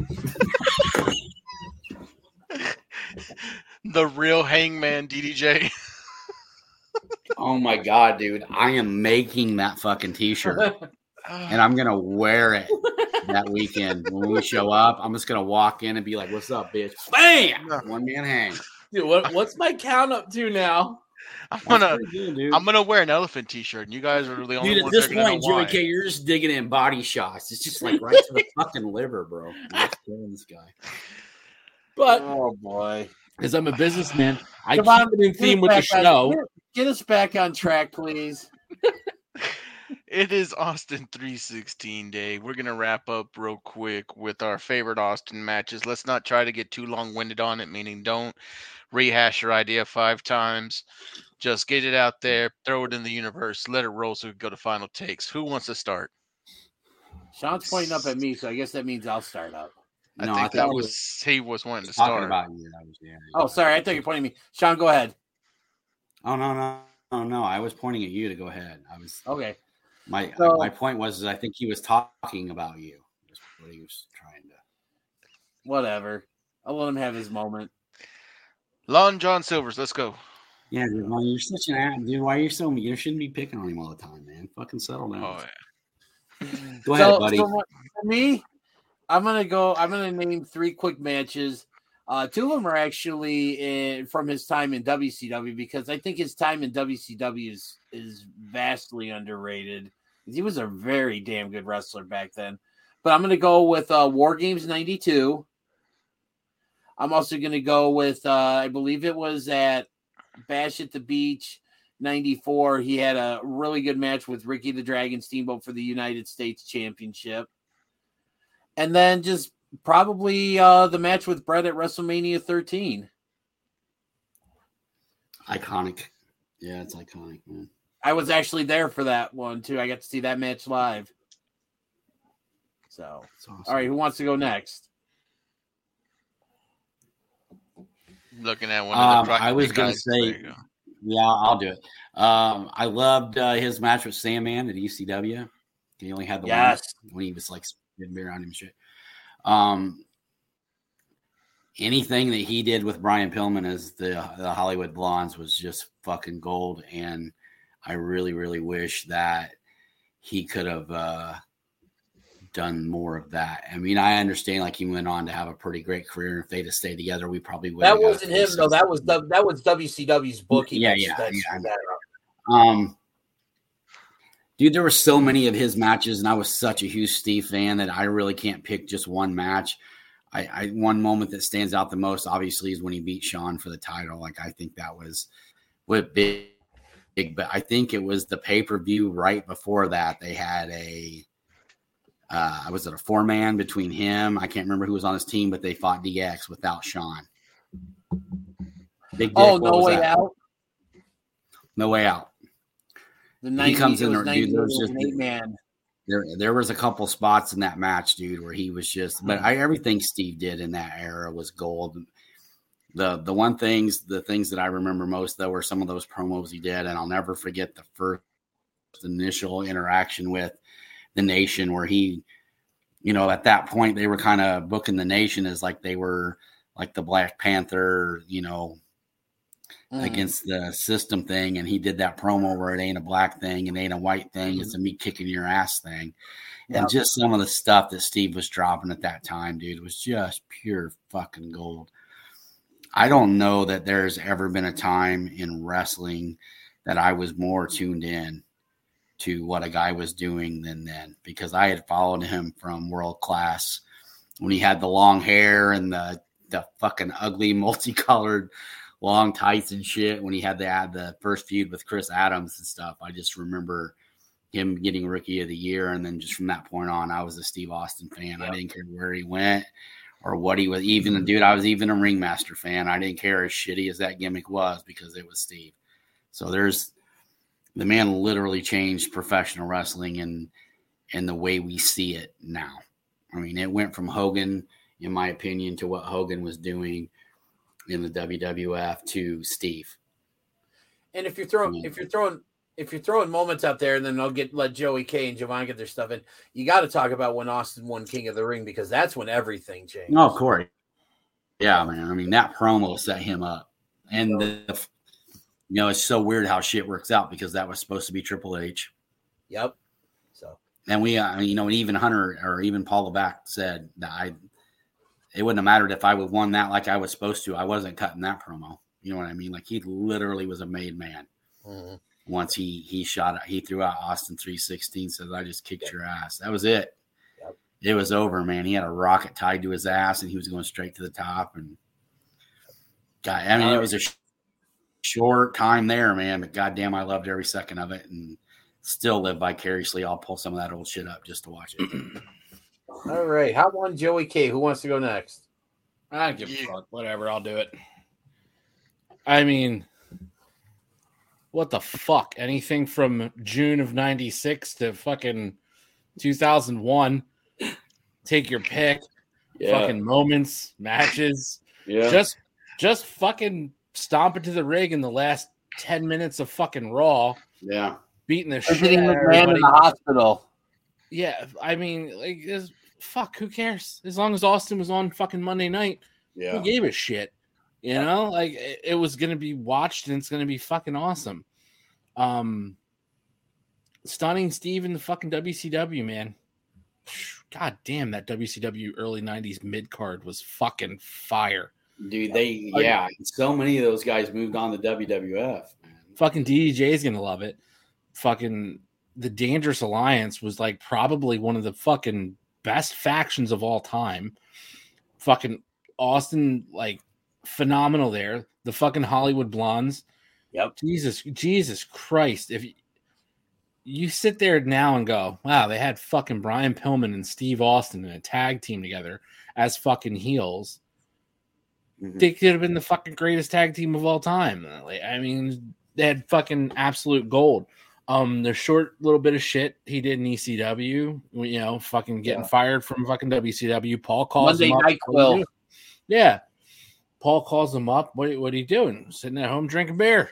The real hangman D D J. Oh my god, dude! I am making that fucking T-shirt, and I'm gonna wear it that weekend when we show up. I'm just gonna walk in and be like, "What's up, bitch?" Bam! One man hang. Dude, what, what's my count up to now? I'm That's gonna pretty good, dude. I'm gonna wear an elephant T-shirt, and you guys are the only Dude, at ones this that are gonna point, know Joey why. K, you're just digging in body shots. It's just like right to the fucking liver, bro. You're just killing this guy. But Oh boy. as I'm a businessman, I Come on, keep it in get theme us with the back on- show. Get, get us back on track, please. It is Austin three sixteen day. We're going to wrap up real quick with our favorite Austin matches. Let's not try to get too long-winded on it, meaning don't rehash your idea five times. Just get it out there, throw it in the universe, let it roll so we can go to final takes. Who wants to start? Sean's pointing up at me, so I guess that means I'll start up. I No, think I that thought was he was wanting to talking start. about you. That was, yeah, Oh, sorry. I thought you were pointing at me. Sean, go ahead. Oh no, no, no, no! I was pointing at you to go ahead. I was Okay. My So- my point was that I think he was talking about you. That's what he was trying to. Whatever. I'll let him have his moment. Lon John Silvers, let's go. Yeah, dude, well, you're such an ass, dude. Why are you so? You shouldn't be picking on him all the time, man. Fucking settle down. Oh, yeah. Go ahead, So- buddy. so what- for me, I'm gonna go. I'm gonna name three quick matches. Uh, two of them are actually in, from his time in W C W because I think his time in W C W is is vastly underrated. He was a very damn good wrestler back then. But I'm gonna go with uh, War Games ninety-two. I'm also gonna go with uh, I believe it was at Bash at the Beach ninety-four. He had a really good match with Ricky the Dragon Steamboat for the United States Championship. And then just probably uh, the match with Bret at WrestleMania thirteen. Iconic. Yeah, it's iconic, man. I was actually there for that one, too. I got to see that match live. So, awesome. All right, who wants to go next? Looking at one Um, of the I was going to guys. There say, you go. yeah, I'll do it. Um, I loved uh, his match with Sandman at E C W. He only had the Yes. one when he was like spitting beer on him and shit. Um, anything that he did with Brian Pillman as the the Hollywood Blondes was just fucking gold, and I really, really wish that he could have uh, done more of that. I mean, I understand like he went on to have a pretty great career. If they'd have stayed together, we probably would. That wasn't him, though. That was the, that was W C W's booking. Yeah, That's- yeah, that's- yeah, I know. that- Um, dude, there were so many of his matches, and I was such a huge Steve fan that I really can't pick just one match. I, I one moment that stands out the most, obviously, is when he beat Shawn for the title. Like I think that was what big, big, but I think it was the pay per view right before that. They had a, uh, was it a four man between him? I can't remember who was on his team, but they fought D X without Shawn. Big Dick, Oh, what No was Way that? Out. No Way Out. The He ninety, comes it in was there, dude. ninety, There was it was just an eight man. there. There was a couple spots in that match, dude, where he was just. But I, everything Steve did in that era was gold. The the one things, the things that I remember most though were some of those promos he did, and I'll never forget the first initial interaction with the Nation, where he, you know, at that point they were kind of booking the Nation as like they were like the Black Panther, you know. Mhm. Against the system thing, and he did that promo where it ain't a black thing and ain't a white thing, it's a me kicking your ass thing. Yep. And just some of the stuff that Steve was dropping at that time, dude, was just pure fucking gold. I don't know that there's ever been a time in wrestling that I was more tuned in to what a guy was doing than then, because I had followed him from World Class when he had the long hair and the the fucking ugly multicolored long tights and shit, when he had the had the first feud with Chris Adams and stuff. I just remember him getting Rookie of the Year, and then just from that point on, I was a Steve Austin fan. Yep. I didn't care where he went or what he was. Even dude, I was even a Ringmaster fan. I didn't care as shitty as that gimmick was because it was Steve. So there's the man literally changed professional wrestling and and the way we see it now. I mean, it went from Hogan, in my opinion, to what Hogan was doing in the W W F to Steve. And if you're throwing, if you're throwing, if you're throwing moments out there, and then I'll get let Joey K and Javon get their stuff in. You got to talk about when Austin won King of the Ring, because that's when everything changed. Oh, Corey. Yeah, man. I mean, that promo set him up, and the, you know, it's so weird how shit works out because that was supposed to be Triple H. Yep. So, and we, uh, you know, and even Hunter or even Paul Levesque said that I. It wouldn't have mattered if I would have won that like I was supposed to. I wasn't cutting that promo. You know what I mean? Like he literally was a made man. Mm-hmm. Once he he shot, he threw out Austin three sixteen. Says I just kicked yep. your ass. That was it. Yep. It was over, man. He had a rocket tied to his ass, and he was going straight to the top. And God, I mean, it was a sh- short time there, man. But goddamn, I loved every second of it. And still live vicariously. I'll pull some of that old shit up just to watch it. All right. How about Joey K? Who wants to go next? I don't give a fuck. Whatever. I'll do it. I mean, what the fuck? Anything from June of ninety-six to fucking two thousand one. Take your pick. Yeah. Fucking moments, matches. Yeah. Just, just fucking stomp into the rig in the last ten minutes of fucking Raw. Yeah. Beating the shit Visiting out of McMahon in everybody. the hospital. Yeah, I mean, like, it's, fuck, who cares? As long as Austin was on fucking Monday night, Yeah. who gave a shit? You know, like it, it was going to be watched and it's going to be fucking awesome. Um, Stunning Steve in the fucking W C W, man. God damn, that W C W early nineties mid card was fucking fire. Dude, they, yeah, so many of those guys moved on to W W F. Man. Fucking D D J is going to love it. Fucking the Dangerous Alliance was like probably one of the fucking best factions of all time. Fucking Austin, like, phenomenal there. The fucking Hollywood Blondes. Yep. Jesus, Jesus Christ. If you, you sit there now and go, wow, they had fucking Brian Pillman and Steve Austin in a tag team together as fucking heels. Mm-hmm. They could have been the fucking greatest tag team of all time. Like, I mean, they had fucking absolute gold. Um, the short little bit of shit he did in E C W, you know, fucking getting Yeah. fired from fucking W C W. Paul calls Monday him up. Night Quill. Yeah. Paul calls him up. What, what are you doing? Sitting at home drinking beer.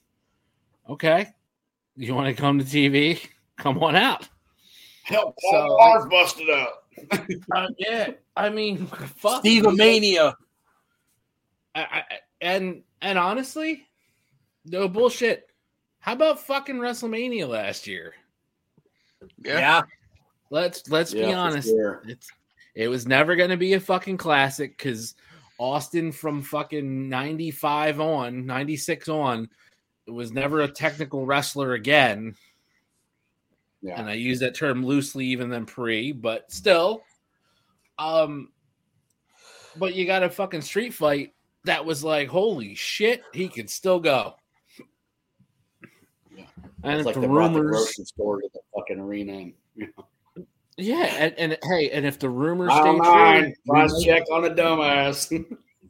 Okay. You want to come to T V? Come on out. Help, So- Paul busted up. Uh, yeah. I mean, fuck. Steve Mania. I, I, and and honestly, no bullshit. How about fucking WrestleMania last year? Yeah. Yeah. Let's let's Yeah, be for honest. sure. It's it was never going to be a fucking classic because Austin from fucking ninety-five on, ninety-six on, was never a technical wrestler again. Yeah. And I use that term loosely even than pre, but still. Um, but you got a fucking street fight that was like, holy shit, he could still go. Yeah. And It's if like the they brought the rumors, grocery store to the fucking arena. And, you know. yeah, and, and hey, and if the rumors I stay don't true, mind. we Price might- check on a dumbass.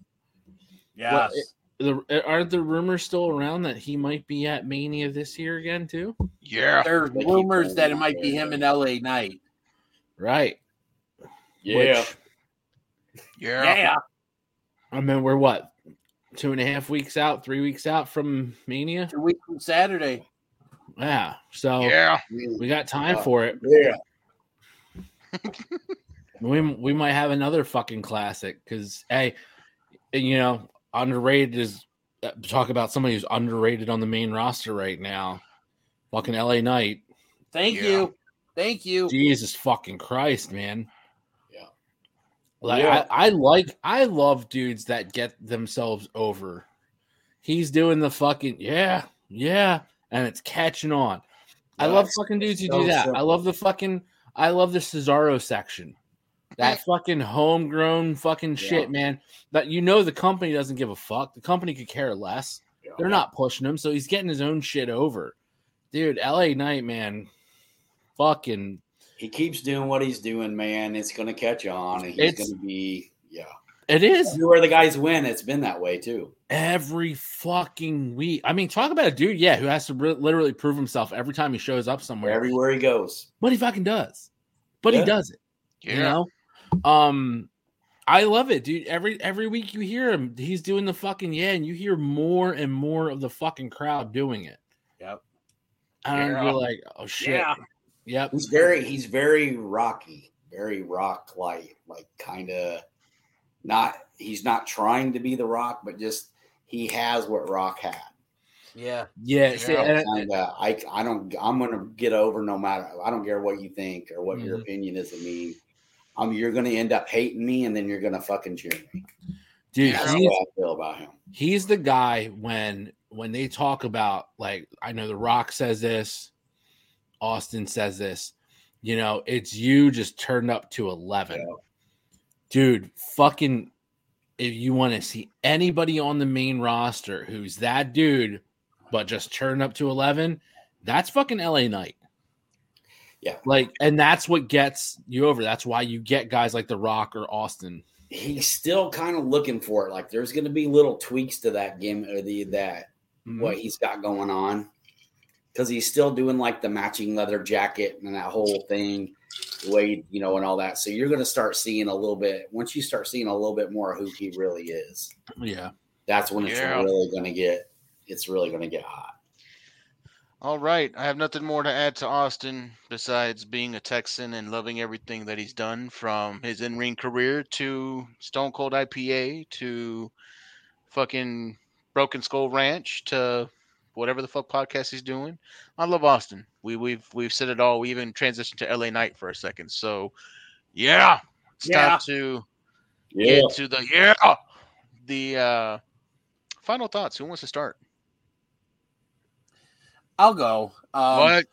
Well, it- the, aren't the rumors still around that he might be at Mania this year again too? Yeah. There's They keep rumors going that it out might be there, him but- in L A Knight. Right. Yeah. Which, Yeah. Yeah. I mean, we're what, two and a half weeks out, three weeks out from Mania? Two weeks from Saturday. Yeah. So Yeah. we got time for it. Yeah. We we might have another fucking classic because hey, you know, underrated is uh, talk about somebody who's underrated on the main roster right now. Fucking L A Knight. Thank Yeah. you. Thank you. Jesus fucking Christ, man. Yeah. Like Yeah. I, I like I love dudes that get themselves over. He's doing the fucking yeah, yeah, and it's catching on. I Yeah, love it's fucking dudes who so do that. I simple. love the fucking I love the Cesaro section. That fucking homegrown fucking shit, Yeah. man. That you know the company doesn't give a fuck. The company could care less. Yeah. They're not pushing him, so he's getting his own shit over. Dude, L A Knight, man. Fucking He keeps doing what he's doing, man. It's going to catch on. And he's It's- going to be, yeah. it is. Where the guys win, it's been that way too. Every fucking week. I mean, talk about a dude, yeah, who has to re- literally prove himself every time he shows up somewhere. Everywhere he goes. But he fucking does. But he Yeah. does it. Yeah. You know? Um, I love it, dude. Every every week you hear him, he's doing the fucking yeah, and you hear more and more of the fucking crowd doing it. Yep. And Yeah. you're like, oh shit. Yeah. Yep. He's very, he's very rocky, very rock like, like kind of not. He's not trying to be the Rock, but just he has what Rock had. Yeah. Yeah. see, Yeah. and- And uh, I, I don't. I'm gonna get over no matter. I don't care what you think or what your Mhm. opinion is of me. Um, you're gonna end up hating me, and then you're gonna fucking cheer me. dude, That's he's, how I feel about him. he's the guy when when they talk about, like, I know The Rock says this, Austin says this, you know, it's you just turned up to eleven. Yeah. Dude, fucking, if you want to see anybody on the main roster who's that dude, but just turned up to eleven, that's fucking L A Knight. Yeah. Like, and that's what gets you over. That's why you get guys like The Rock or Austin. He's still kind of looking for it. Like there's going to be little tweaks to that game or the that mm-hmm. what he's got going on, because he's still doing like the matching leather jacket and that whole thing, the way you know, and all that. So you're going to start seeing a little bit. Once you start seeing a little bit more of who he really is, yeah, that's when it's yeah. really going to get. It's really going to get hot. All right. I have nothing more to add to Austin besides being a Texan and loving everything that he's done, from his in-ring career to Stone Cold I P A to fucking Broken Skull Ranch to whatever the fuck podcast he's doing. I love Austin. We, we've we've said it all. We even transitioned to L A Knight for a second. So, yeah. It's yeah. time to yeah. get to the, yeah, the uh, final thoughts. Who wants to start? I'll go. Um, what?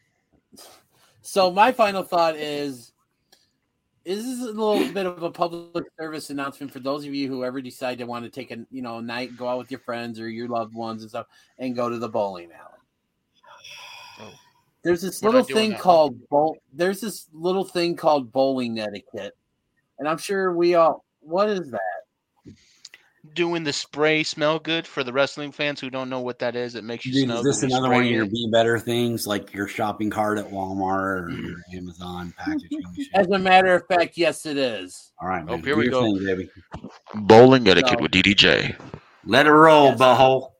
So my final thought is, is this a little bit of a public service announcement for those of you who ever decide to want to take a you know night, go out with your friends or your loved ones and stuff, and go to the bowling alley. Oh. There's this We're little not doing thing that. called bowl. There's this little thing called bowling etiquette, and I'm sure we all. What is that? Doing the spray smell good for the wrestling fans who don't know what that is. It makes you Dude, smell is this good when you another one of spray your it. Be Better things, like your shopping cart at Walmart or your Amazon packaging? Shit? As a matter of fact, yes, it is. All right, Oh, man. here Do we your go. thing, baby. Bowling etiquette No. with D D J. Let it roll, Yes. butthole.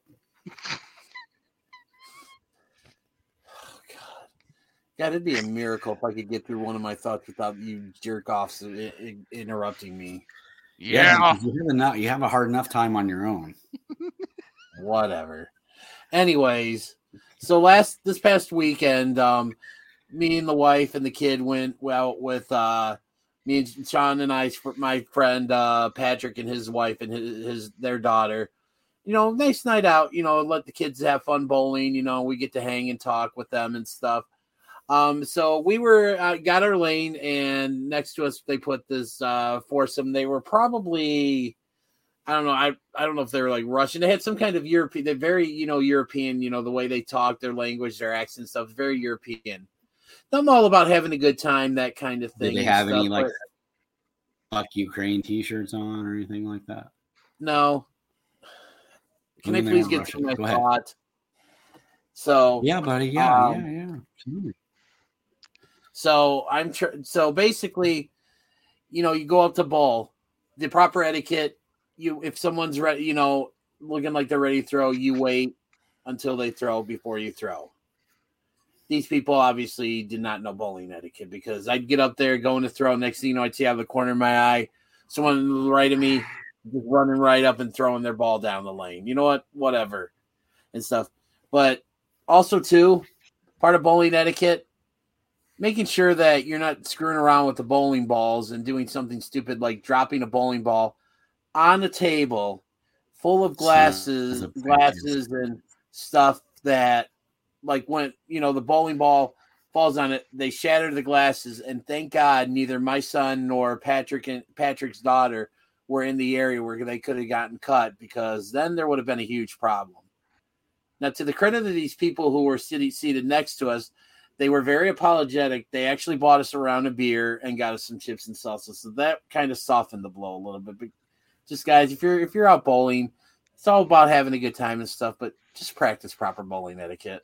God, it'd be a miracle if I could get through one of my thoughts without you jerk offs i- i- interrupting me. Yeah. because You have, enough, you have a hard enough time on your own. Whatever. Anyways, so last this past weekend, um, me and the wife and the kid went out with uh, me and Sean and I, my friend uh, Patrick and his wife and his, his their daughter. You know, nice night out. You know, let the kids have fun bowling. You know, we get to hang and talk with them and stuff. Um, so we were uh, got our lane, and next to us they put this uh, foursome. They were probably, I don't know, I I don't know if they were like Russian. They had some kind of European. They're very you know European. You know the way they talk, their language, their accent stuff is very European. I'm all about having a good time, that kind of thing. Did they and have stuff, any like but fuck Ukraine t-shirts on or anything like that? no? Can I I mean, please they're get Russian. through my Go ahead. thought? So Yeah, buddy. Yeah, Um, yeah, yeah. Absolutely. So I'm tr- so basically, you know, you go up to bowl, the proper etiquette. You if someone's ready, you know, looking like they're ready to throw, you wait until they throw before you throw. These people obviously did not know bowling etiquette, because I'd get up there going to throw. Next thing you know, I'd see out of the corner of my eye someone right at me, just running right up and throwing their ball down the lane. You know what? Whatever and stuff. But also too, part of bowling etiquette, making sure that you're not screwing around with the bowling balls and doing something stupid like dropping a bowling ball on the table full of glasses, That's a- glasses and stuff that, like when, you know, the bowling ball falls on it, they shatter the glasses. And thank God neither my son nor Patrick and Patrick's daughter were in the area where they could have gotten cut, because then there would have been a huge problem. Now, to the credit of these people who were sitting, seated next to us, they were very apologetic. They actually bought us a round of beer and got us some chips and salsa. So that kind of softened the blow a little bit. But just guys, if you're if you're out bowling, it's all about having a good time and stuff, but just practice proper bowling etiquette.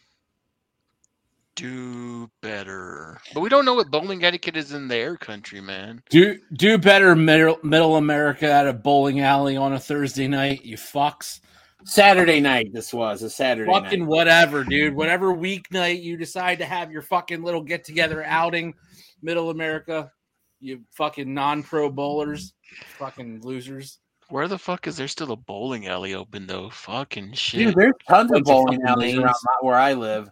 Do better. But we don't know what bowling etiquette is in their country, man. Do do better, middle middle America, at a bowling alley on a Thursday night, you fucks. Saturday night, this was a Saturday Fucking night. whatever, dude. Whatever weeknight you decide to have your fucking little get together outing, middle America, you fucking non-pro bowlers, fucking losers. Where the fuck is there still a bowling alley open though? Fucking shit. Dude, there's tons of Bunch of bowling fucking alleys lanes. around my- where I live.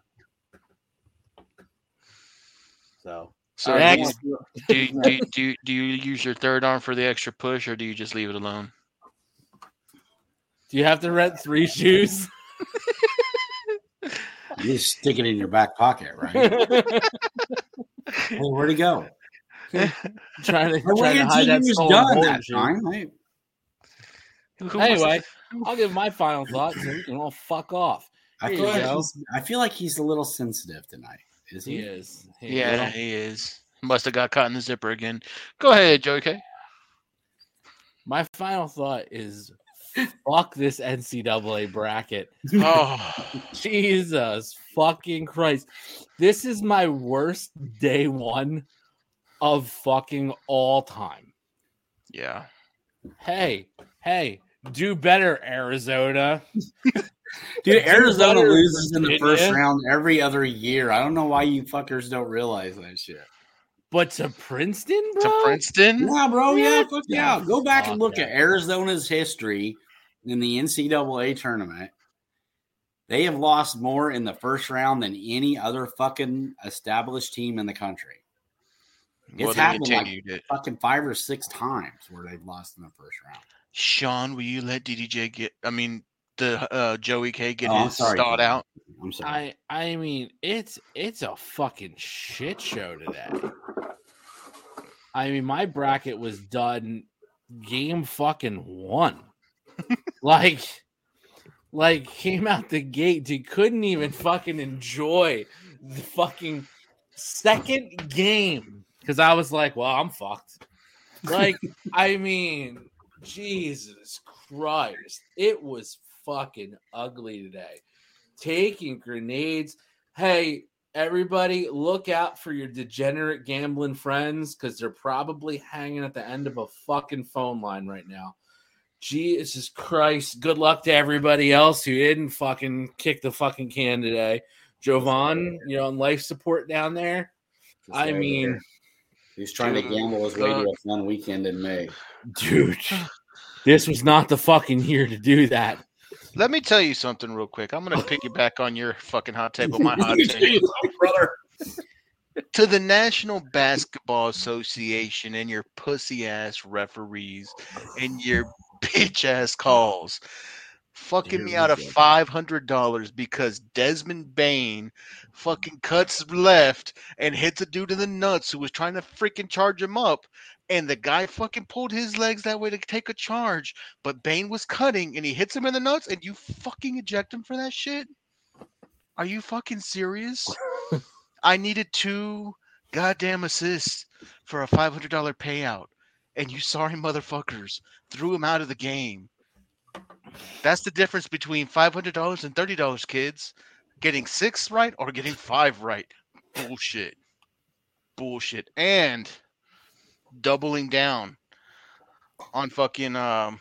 So, So all right, next, you- do, do, do, do you use your third arm for the extra push, or do you just leave it alone? Do you have to rent three shoes? You just stick it in your back pocket, right? Hey, where'd he go? trying to, Well, trying to your hide T V that was stolen done bowling that shoe. time. Hey, Who wants to- Anyway, I'll give my final thoughts and we can all fuck off. I Here feel you like go. he's, I feel like he's a little sensitive tonight. Is He he? is. He Yeah, is. he is. Must have got caught in the zipper again. Go ahead, Joey K. My final thought is fuck this N C double A bracket. Oh, Jesus fucking Christ. This is my worst day one of fucking all time. yeah. Hey, hey, do better, Arizona. Dude, Arizona better, loses in the first Virginia. round every other year. I don't know why you fuckers don't realize that shit. But to Princeton, bro? To Princeton? Yeah, bro. Yeah, What fuck the yeah. Go back and fuck look out? at Arizona's history in the N C double A tournament. They have lost more in the first round than any other fucking established team in the country. It's Well, they happened like continued it. fucking five or six times where they've lost in the first round. Sean, will you let D D J get, I mean, the uh, Joey K get Oh, I'm his sorry, start Ken. out? I'm sorry. I I mean, it's it's a fucking shit show today. I mean, my bracket was done game fucking one. like, like came out the gate, you couldn't even fucking enjoy the fucking second game because I was like, well, I'm fucked. Like, I mean, Jesus Christ, it was fucking ugly today. Taking grenades. Hey, everybody, look out for your degenerate gambling friends because they're probably hanging at the end of a fucking phone line right now. Jesus Christ. Good luck to everybody else who didn't fucking kick the fucking can today. Jovan, you know, on life support down there. Just I over mean, there. He's trying to gamble his way to a fun weekend in May. dude, this was not the fucking year to do that. Let me tell you something real quick. I'm going to piggyback on your fucking hot take with my hot take. brother. To the National Basketball Association and your pussy ass referees and your bitch ass calls, fucking Here me we out of go. five hundred dollars because Desmond Bain fucking cuts left and hits a dude in the nuts who was trying to freaking charge him up. And the guy fucking pulled his legs that way to take a charge, but Bain was cutting and he hits him in the nuts and you fucking eject him for that shit? Are you fucking serious? I needed two goddamn assists for a five hundred dollars payout, and you sorry motherfuckers threw him out of the game. That's the difference between five hundred dollars and thirty dollars, kids. Getting six right or getting five right. Bullshit. Bullshit. And doubling down on fucking, um,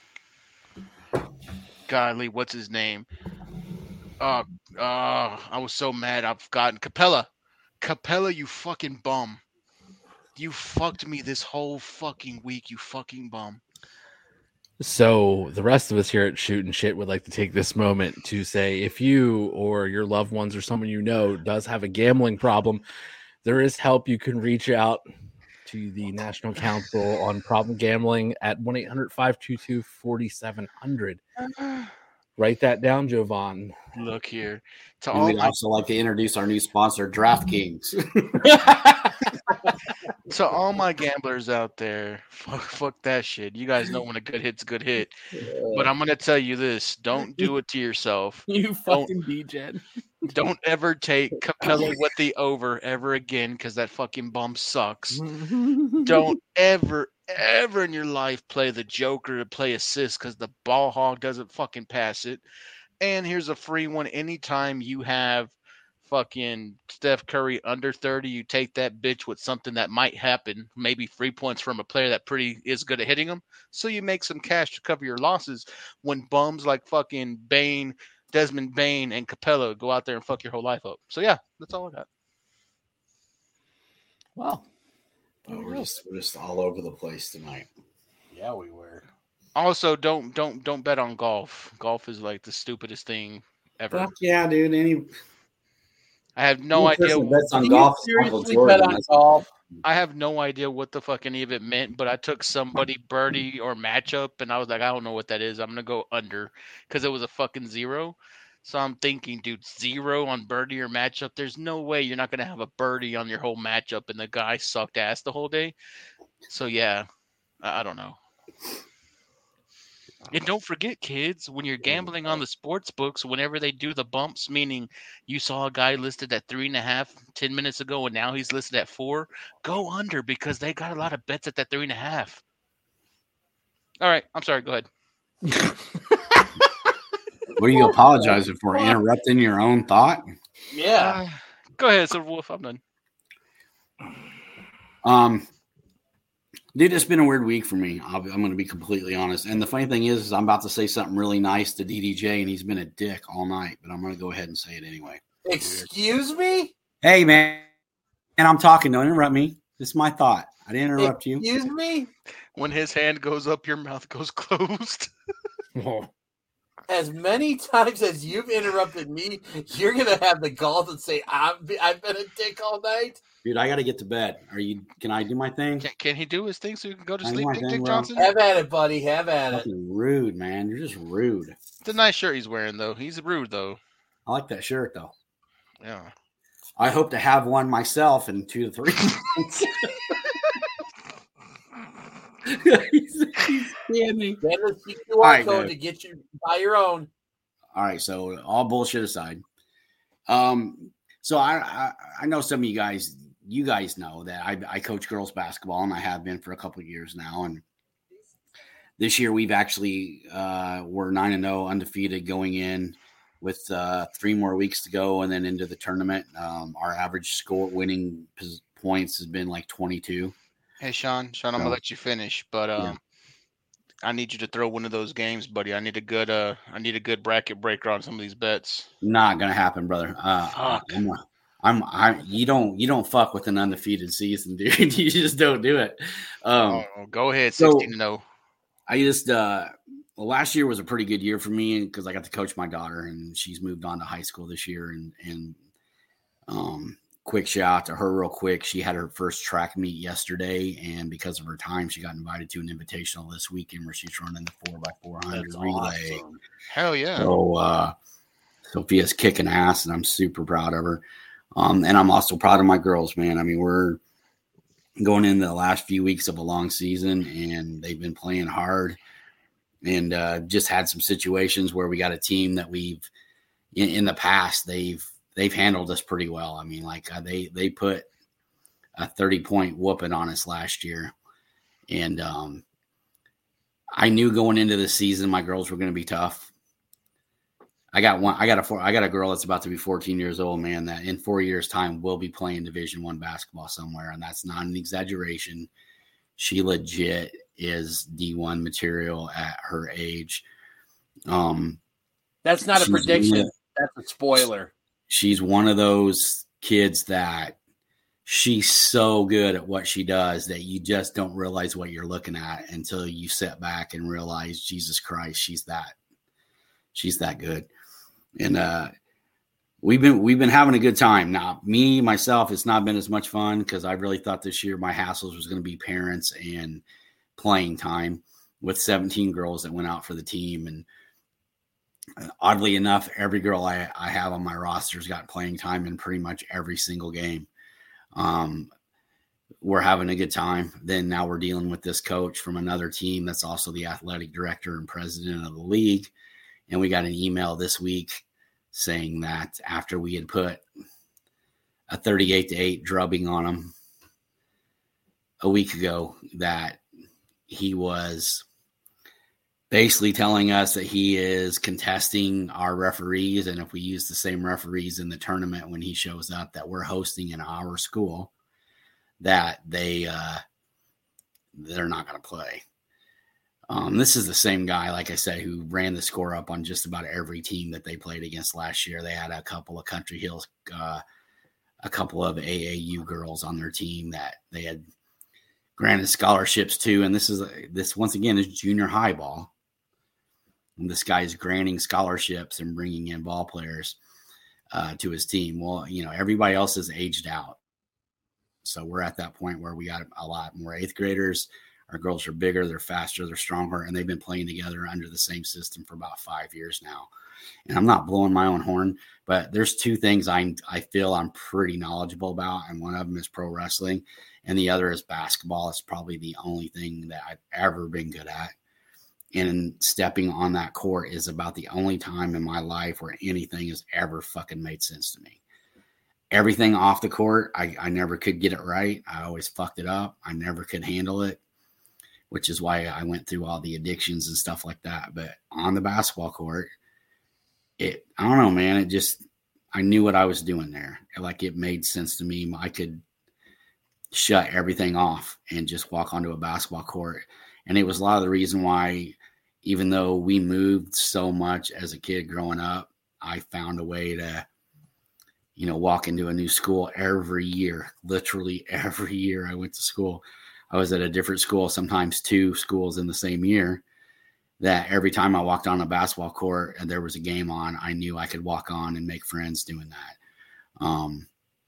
godly, what's his name? Uh, uh, I was so mad. I've forgotten. Capella. Capella, you fucking bum. You fucked me this whole fucking week, you fucking bum. So the rest of us here at Shoot and Shit would like to take this moment to say if you or your loved ones or someone you know does have a gambling problem, there is help. You can reach out to the National Council on Problem Gambling at one eight hundred, five two two, four seven zero zero. Write that down, Jovan. Look here. To And all we'd my, also like to introduce our new sponsor, DraftKings. to all my gamblers out there, fuck, fuck that shit. You guys know when a good hit's a good hit. But I'm gonna tell you this: don't do it to yourself. You fucking D-Gen. Don't ever take Capella with the over ever again because that fucking bum sucks. Don't ever, ever in your life play the Joker to play assist because the ball hog doesn't fucking pass it. And here's a free one. Anytime you have fucking Steph Curry under thirty, you take that bitch with something that might happen. Maybe free points from a player that pretty is good at hitting them. So you make some cash to cover your losses when bums like fucking Bain, Desmond Bain, and Capella go out there and fuck your whole life up. So yeah, that's all I got. Well, Oh, we're just we're just all over the place tonight. Yeah, we were. Also, don't don't don't bet on golf. Golf is like the stupidest thing ever. Fuck yeah, dude. Any I have no any idea. person bets on Can golf. you is Michael seriously Jordan. bet on That's- golf? I have no idea what the fuck any of it meant, but I took somebody birdie or matchup, and I was like, I don't know what that is. I'm gonna go under because it was a fucking zero. So I'm thinking, dude, zero on birdie or matchup. There's no way you're not gonna have a birdie on your whole matchup, and the guy sucked ass the whole day. So yeah, I, I don't know. And don't forget, kids, when you're gambling on the sports books, whenever they do the bumps, meaning you saw a guy listed at three and a half ten minutes ago, and now he's listed at four, go under because they got a lot of bets at that three and a half. All right, I'm sorry. Go ahead. What are you apologizing for? Interrupting your own thought? Yeah. Uh, go ahead, Silver Wolf. I'm done. Um, dude, it's been a weird week for me. I'll, I'm going to be completely honest. And the funny thing is, is I'm about to say something really nice to D D J, and he's been a dick all night. But I'm going to go ahead and say it anyway. Excuse me? Hey, man. And I'm talking. Don't interrupt me. This is my thought. I didn't interrupt you. Excuse me? When his hand goes up, your mouth goes closed. As many times as you've interrupted me, you're going to have the gall to say, I've been, I've been a dick all night. Dude, I got to get to bed. Are you? Can I do my thing? Can, can he do his thing so you can go to I sleep, know I Dick can, Dick bro. Johnson? Have at it, buddy. Have at it. Fucking rude, man. You're just rude. It's a nice shirt he's wearing, though. He's rude, though. I like that shirt, though. Yeah. I hope to have one myself in two to three months. he's, he's scamming. Get the Q R All right, code man. to get you buy your own. All right, so all bullshit aside, um, so I, I I know some of you guys, you guys know that I, I coach girls basketball, and I have been for a couple of years now. And this year we've actually uh, we're nine and zero, undefeated going in, with uh, three more weeks to go, and then into the tournament. Um, our average score winning points has been like twenty-two. Hey, Sean. Sean, I'm So- gonna let you finish, but um, Yeah. I need you to throw one of those games, buddy. I need a good uh, I need a good bracket breaker on some of these bets. Not gonna happen, brother. Uh, Fuck. I'm, I'm, I, you don't, you don't fuck with an undefeated season, dude. You just don't do it. Um, Oh, go ahead, so- sixteen to zero. I just, uh, well, last year was a pretty good year for me because I got to coach my daughter, and she's moved on to high school this year. And, and, um, quick shout out to her real quick. She had her first track meet yesterday, and because of her time, she got invited to an invitational this weekend where she's running the four by four hundred That's relay. awesome. Hell yeah. So uh, Sophia's kicking ass, and I'm super proud of her. Um, and I'm also proud of my girls, man. I mean, we're going into the last few weeks of a long season, and they've been playing hard. And uh, just had some situations where we got a team that we've in, in the past they've they've handled us pretty well. I mean, like uh, they they put a thirty point whooping on us last year, and um, I knew going into the season my girls were going to be tough. I got one. I got a four. I got a girl that's about to be fourteen years old, man. That in four years' time will be playing Division One basketball somewhere, and that's not an exaggeration. She legit is D one material at her age. Um, That's not a she's prediction. one of- That's a spoiler. She's one of those kids that she's so good at what she does that you just don't realize what you're looking at until you sit back and realize, Jesus Christ, she's that. She's that good. And uh, we've been we've been having a good time. Now, me, myself, it's not been as much fun because I really thought this year my hassles was going to be parents and playing time with seventeen girls that went out for the team. And uh, oddly enough, every girl I, I have on my roster's got playing time in pretty much every single game. Um, we're having a good time. Then now we're dealing with this coach from another team that's also the athletic director and president of the league. And we got an email this week saying that after we had put a thirty-eight to eight drubbing on him a week ago, that he was basically telling us that he is contesting our referees. And if we use the same referees in the tournament when he shows up that we're hosting in our school, that they, uh, they're not going to play. Um, this is the same guy, like I said, who ran the score up on just about every team that they played against last year. They had a couple of Country Hills, uh, a couple of A A U girls on their team that they had granted scholarships to. And this is this once again is junior high ball. And this guy is granting scholarships and bringing in ball players uh, to his team. Well, you know, everybody else is aged out. So we're at that point where we got a lot more eighth graders. Our girls are bigger, they're faster, they're stronger, and they've been playing together under the same system for about five years now. And I'm not blowing my own horn, but there's two things I I feel I'm pretty knowledgeable about, and one of them is pro wrestling, and the other is basketball. It's probably the only thing that I've ever been good at. And stepping on that court is about the only time in my life where anything has ever fucking made sense to me. Everything off the court, I, I never could get it right. I always fucked it up. I never could handle it, which is why I went through all the addictions and stuff like that. But on the basketball court, it, I don't know, man. It just, I knew what I was doing there. Like it made sense to me. I could shut everything off and just walk onto a basketball court. And it was a lot of the reason why, even though we moved so much as a kid growing up, I found a way to, you know, walk into a new school every year, literally every year I went to school. I was at a different school, sometimes two schools in the same year, that every time I walked on a basketball court and there was a game on, I knew I could walk on and make friends doing that. Um,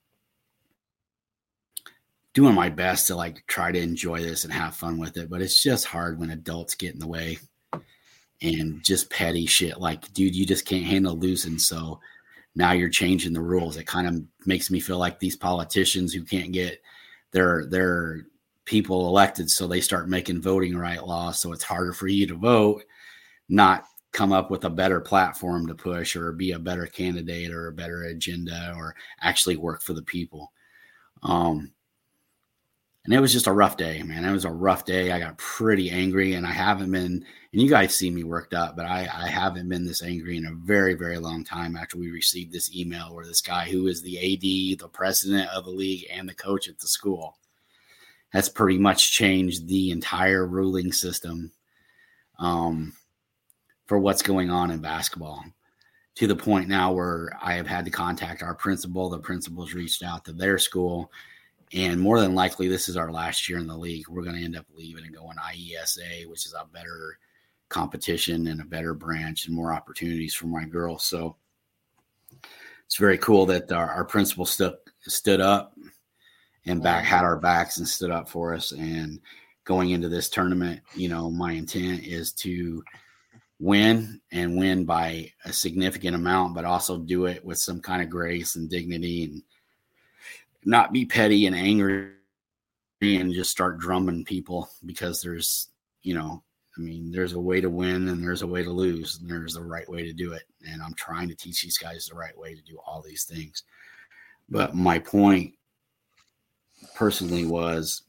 doing my best to like try to enjoy this and have fun with it, but it's just hard when adults get in the way and just petty shit. Like, dude, you just can't handle losing. So now you're changing the rules. It kind of makes me feel like these politicians who can't get their, their people elected, so they start making voting right laws. So it's harder for you to vote, not come up with a better platform to push or be a better candidate or a better agenda or actually work for the people. Um, And it was just a rough day, man. It was a rough day. I got pretty angry, and I haven't been, and you guys see me worked up, but I, I haven't been this angry in a very, very long time after we received this email where this guy who is the A D, the president of the league, and the coach at the school has pretty much changed the entire ruling system um, for what's going on in basketball, to the point now where I have had to contact our principal. The principal's reached out to their school. And more than likely, this is our last year in the league. We're going to end up leaving and going I E S A, which is a better competition and a better branch and more opportunities for my girls. So it's very cool that our, our principal stood stood up and back had our backs and stood up for us. And going into this tournament, you know, my intent is to win and win by a significant amount, but also do it with some kind of grace and dignity and not be petty and angry and just start drumming people, because there's, you know, I mean, there's a way to win and there's a way to lose, and there's the right way to do it. And I'm trying to teach these guys the right way to do all these things. But my point personally was,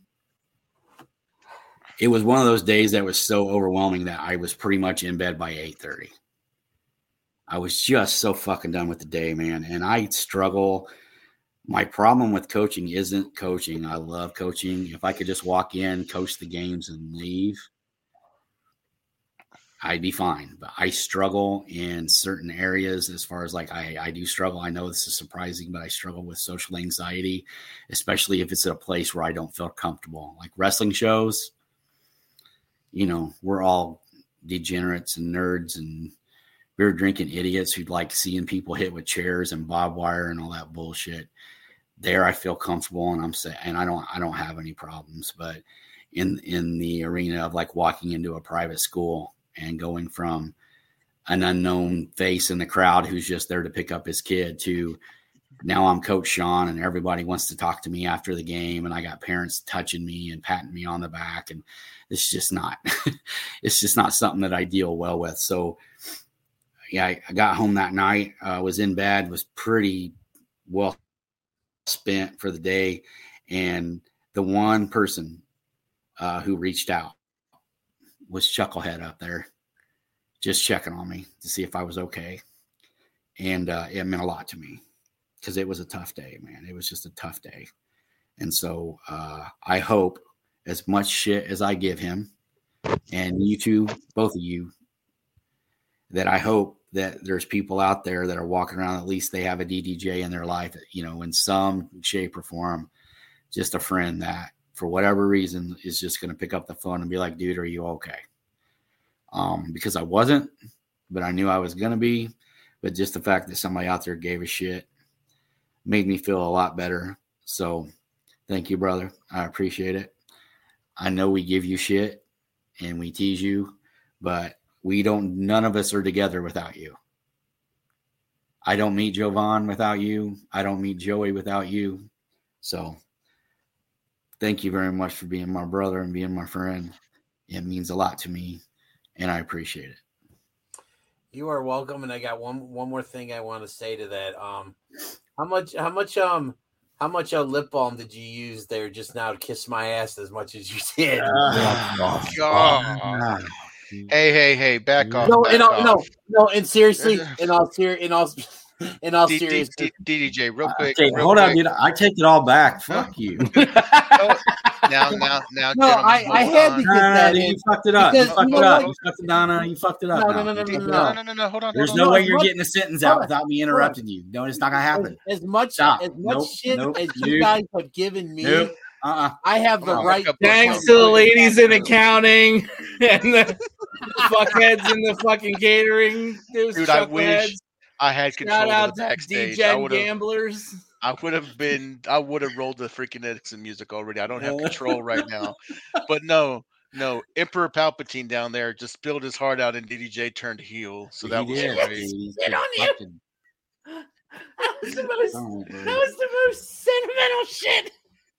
it was one of those days that was so overwhelming that I was pretty much in bed by eight thirty. I was just so fucking done with the day, man. And I struggle. My problem with coaching isn't coaching. I love coaching. If I could just walk in, coach the games, and leave, I'd be fine. But I struggle in certain areas as far as like I, I do struggle. I know this is surprising, but I struggle with social anxiety, especially if it's at a place where I don't feel comfortable. Like wrestling shows, you know, we're all degenerates and nerds and beer drinking idiots who like seeing people hit with chairs and barbed wire and all that bullshit. There, I feel comfortable, and I'm saying, and I don't, I don't have any problems. But in in the arena of like walking into a private school and going from an unknown face in the crowd who's just there to pick up his kid to now I'm Coach Sean and everybody wants to talk to me after the game, and I got parents touching me and patting me on the back, and it's just not, it's just not something that I deal well with. So. Yeah, I, I got home that night, uh, was in bed, was pretty well spent for the day. And the one person uh, who reached out was Chucklehead up there, just checking on me to see if I was okay. And uh, it meant a lot to me because it was a tough day, man. It was just a tough day. And so uh, I hope as much shit as I give him, and you two, both of you, that I hope that there's people out there that are walking around, at least they have a D D J in their life, you know, in some shape or form, just a friend that for whatever reason is just going to pick up the phone and be like, dude, are you okay? Um, because I wasn't, but I knew I was going to be. But just the fact that somebody out there gave a shit made me feel a lot better. So thank you, brother. I appreciate it. I know we give you shit and we tease you, but we don't, none of us are together without you. I don't meet Jovan without you. I don't meet Joey without you. So thank you very much for being my brother and being my friend. It means a lot to me. and I appreciate it. You are welcome. And I got one one more thing I want to say to that. Um, how much how much um how much uh, lip balm did you use there just now to kiss my ass as much as you did? Oh, God. Hey, hey, hey! Back off. No, back in all, off. no, no. And seriously, in all ser- in all in all D- D- seriousness, D- DDJ, real quick. Okay, real hold quick. on, dude. I take it all back. Fuck you. Oh, now, now, now, No, gentlemen, I- I hold had on. to get Nah, that dude, in you fucked it up. because You fucked you it know up. what? You fucked it, Donna. You fucked it up. No, now. no, no, no, You no, fucked it no, up. No, no, no, hold on. There's hold no on. way as you're much- getting a sentence hold out on, without me hold on. interrupting you. No, it's not gonna happen. As, as much Stop. as much Nope, shit nope, as you nope. guys have given me, Nope. Uh-uh. I have the Come on, right. back up, Thanks come to the on. ladies in accounting and the fuckheads in the fucking catering. Those Dude, I wish chuckleheads. I had control Shout of out the to backstage. I D-Gen would have, gamblers. I would have been, I would have rolled the freaking exit music already. I don't have control right now. But no, no, Emperor Palpatine down there just spilled his heart out, and D D J turned heel. So that He was did. great. He's Get on you. fucking- That was the most. Oh, bro. That was the most sentimental shit.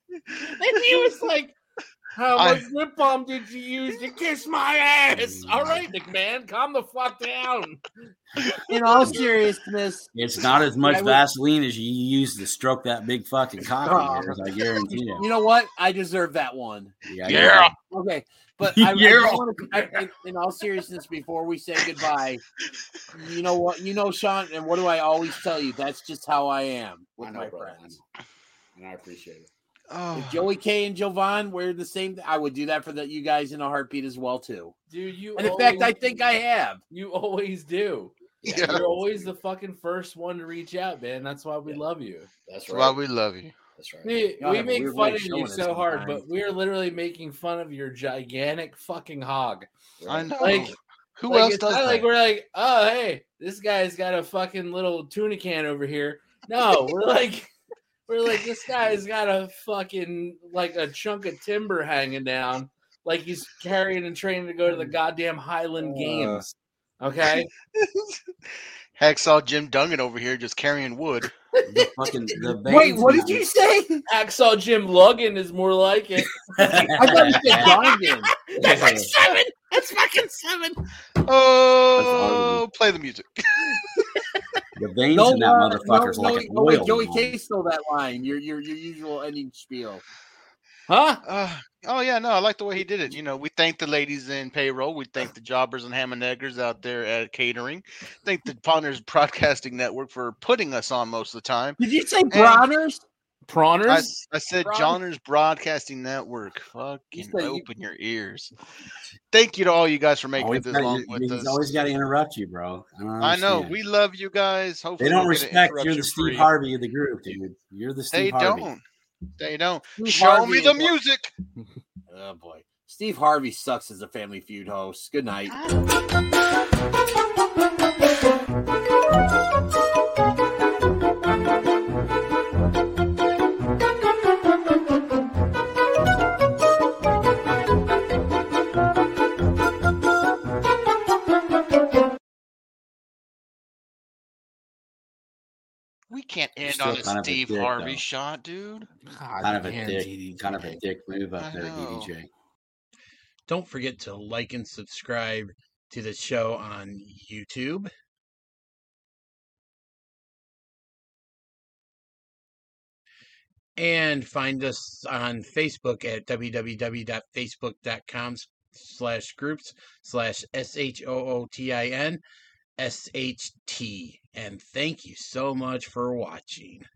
And he was like, "How I- much lip balm did you use to kiss my ass?" All right, McMahon, calm the fuck down. In all seriousness, It's not as much I would- Vaseline as you use to stroke that big fucking cock Oh. of yours, I guarantee you. you know what? I deserve that one. Yeah. Yeah. Okay, but I, I, Yeah. just wanna, I in, in all seriousness, before we say goodbye, you know what? You know, Sean, and what do I always tell you? That's just how I am with I know, my brother, I friends. know. And I appreciate it. Oh, If Joey K and Jovan were the same, I would do that for the, you guys in a heartbeat as well too. Dude, you And in always, fact, I think I have. you always do. Yeah. You're always the fucking first one to reach out, man. That's why we Yeah. love you. That's that's right. why we love you. That's right. We, Y'all we have a make weird fun way of of you showing so us hard, sometimes. but we're literally making fun of your gigantic fucking hog. I know. Like, Who like, else it's does not that? like we're like, oh, hey, this guy's got a fucking little tuna can over here. No, we're like, we're like, this guy's got a fucking like a chunk of timber hanging down, like he's carrying and training to go to the goddamn Highland Uh. Games. Okay, Hacksaw Jim Duggan over here just carrying wood. The fucking the Wait, veins what in did you that- say? Hacksaw Jim Luggan is more like it. I thought you said Donovan. That's like seven. That's fucking seven. Oh, play the music. The veins No, in that uh, motherfucker's no, like no, a wait, oil. Joey man. K stole that line. Your your your usual ending spiel. Huh? Uh, oh yeah, no, I like the way he did it. You know, we thank the ladies in payroll. We thank the jobbers and ham and eggers out there at catering. Thank the Ponders Broadcasting Network for putting us on most of the time. Did you say Broners? I, Prawners? I said Brown- Johners Broadcasting Network. Fucking You said you- open your ears. Thank you to all you guys for making Always it this gotta- long with he's us. always got to interrupt you, bro. I, don't I know understand. we love you guys. Hopefully They don't we'll get an respect you're the interruption-free. Steve Harvey of the group, dude. You're the They Steve Harvey. don't. They don't. Steve Show Harvey me the is one- music. Oh boy, Steve Harvey sucks as a Family Feud host. Good night. We can't end still on a kind of a Steve dick, Harvey though. shot, dude. Kind of a dick, kind of a dick move up I there, know. D D J. Don't forget to like and subscribe to the show on YouTube. And find us on Facebook at www.facebook.com slash groups slash S H O O T I N S H T. And thank you so much for watching.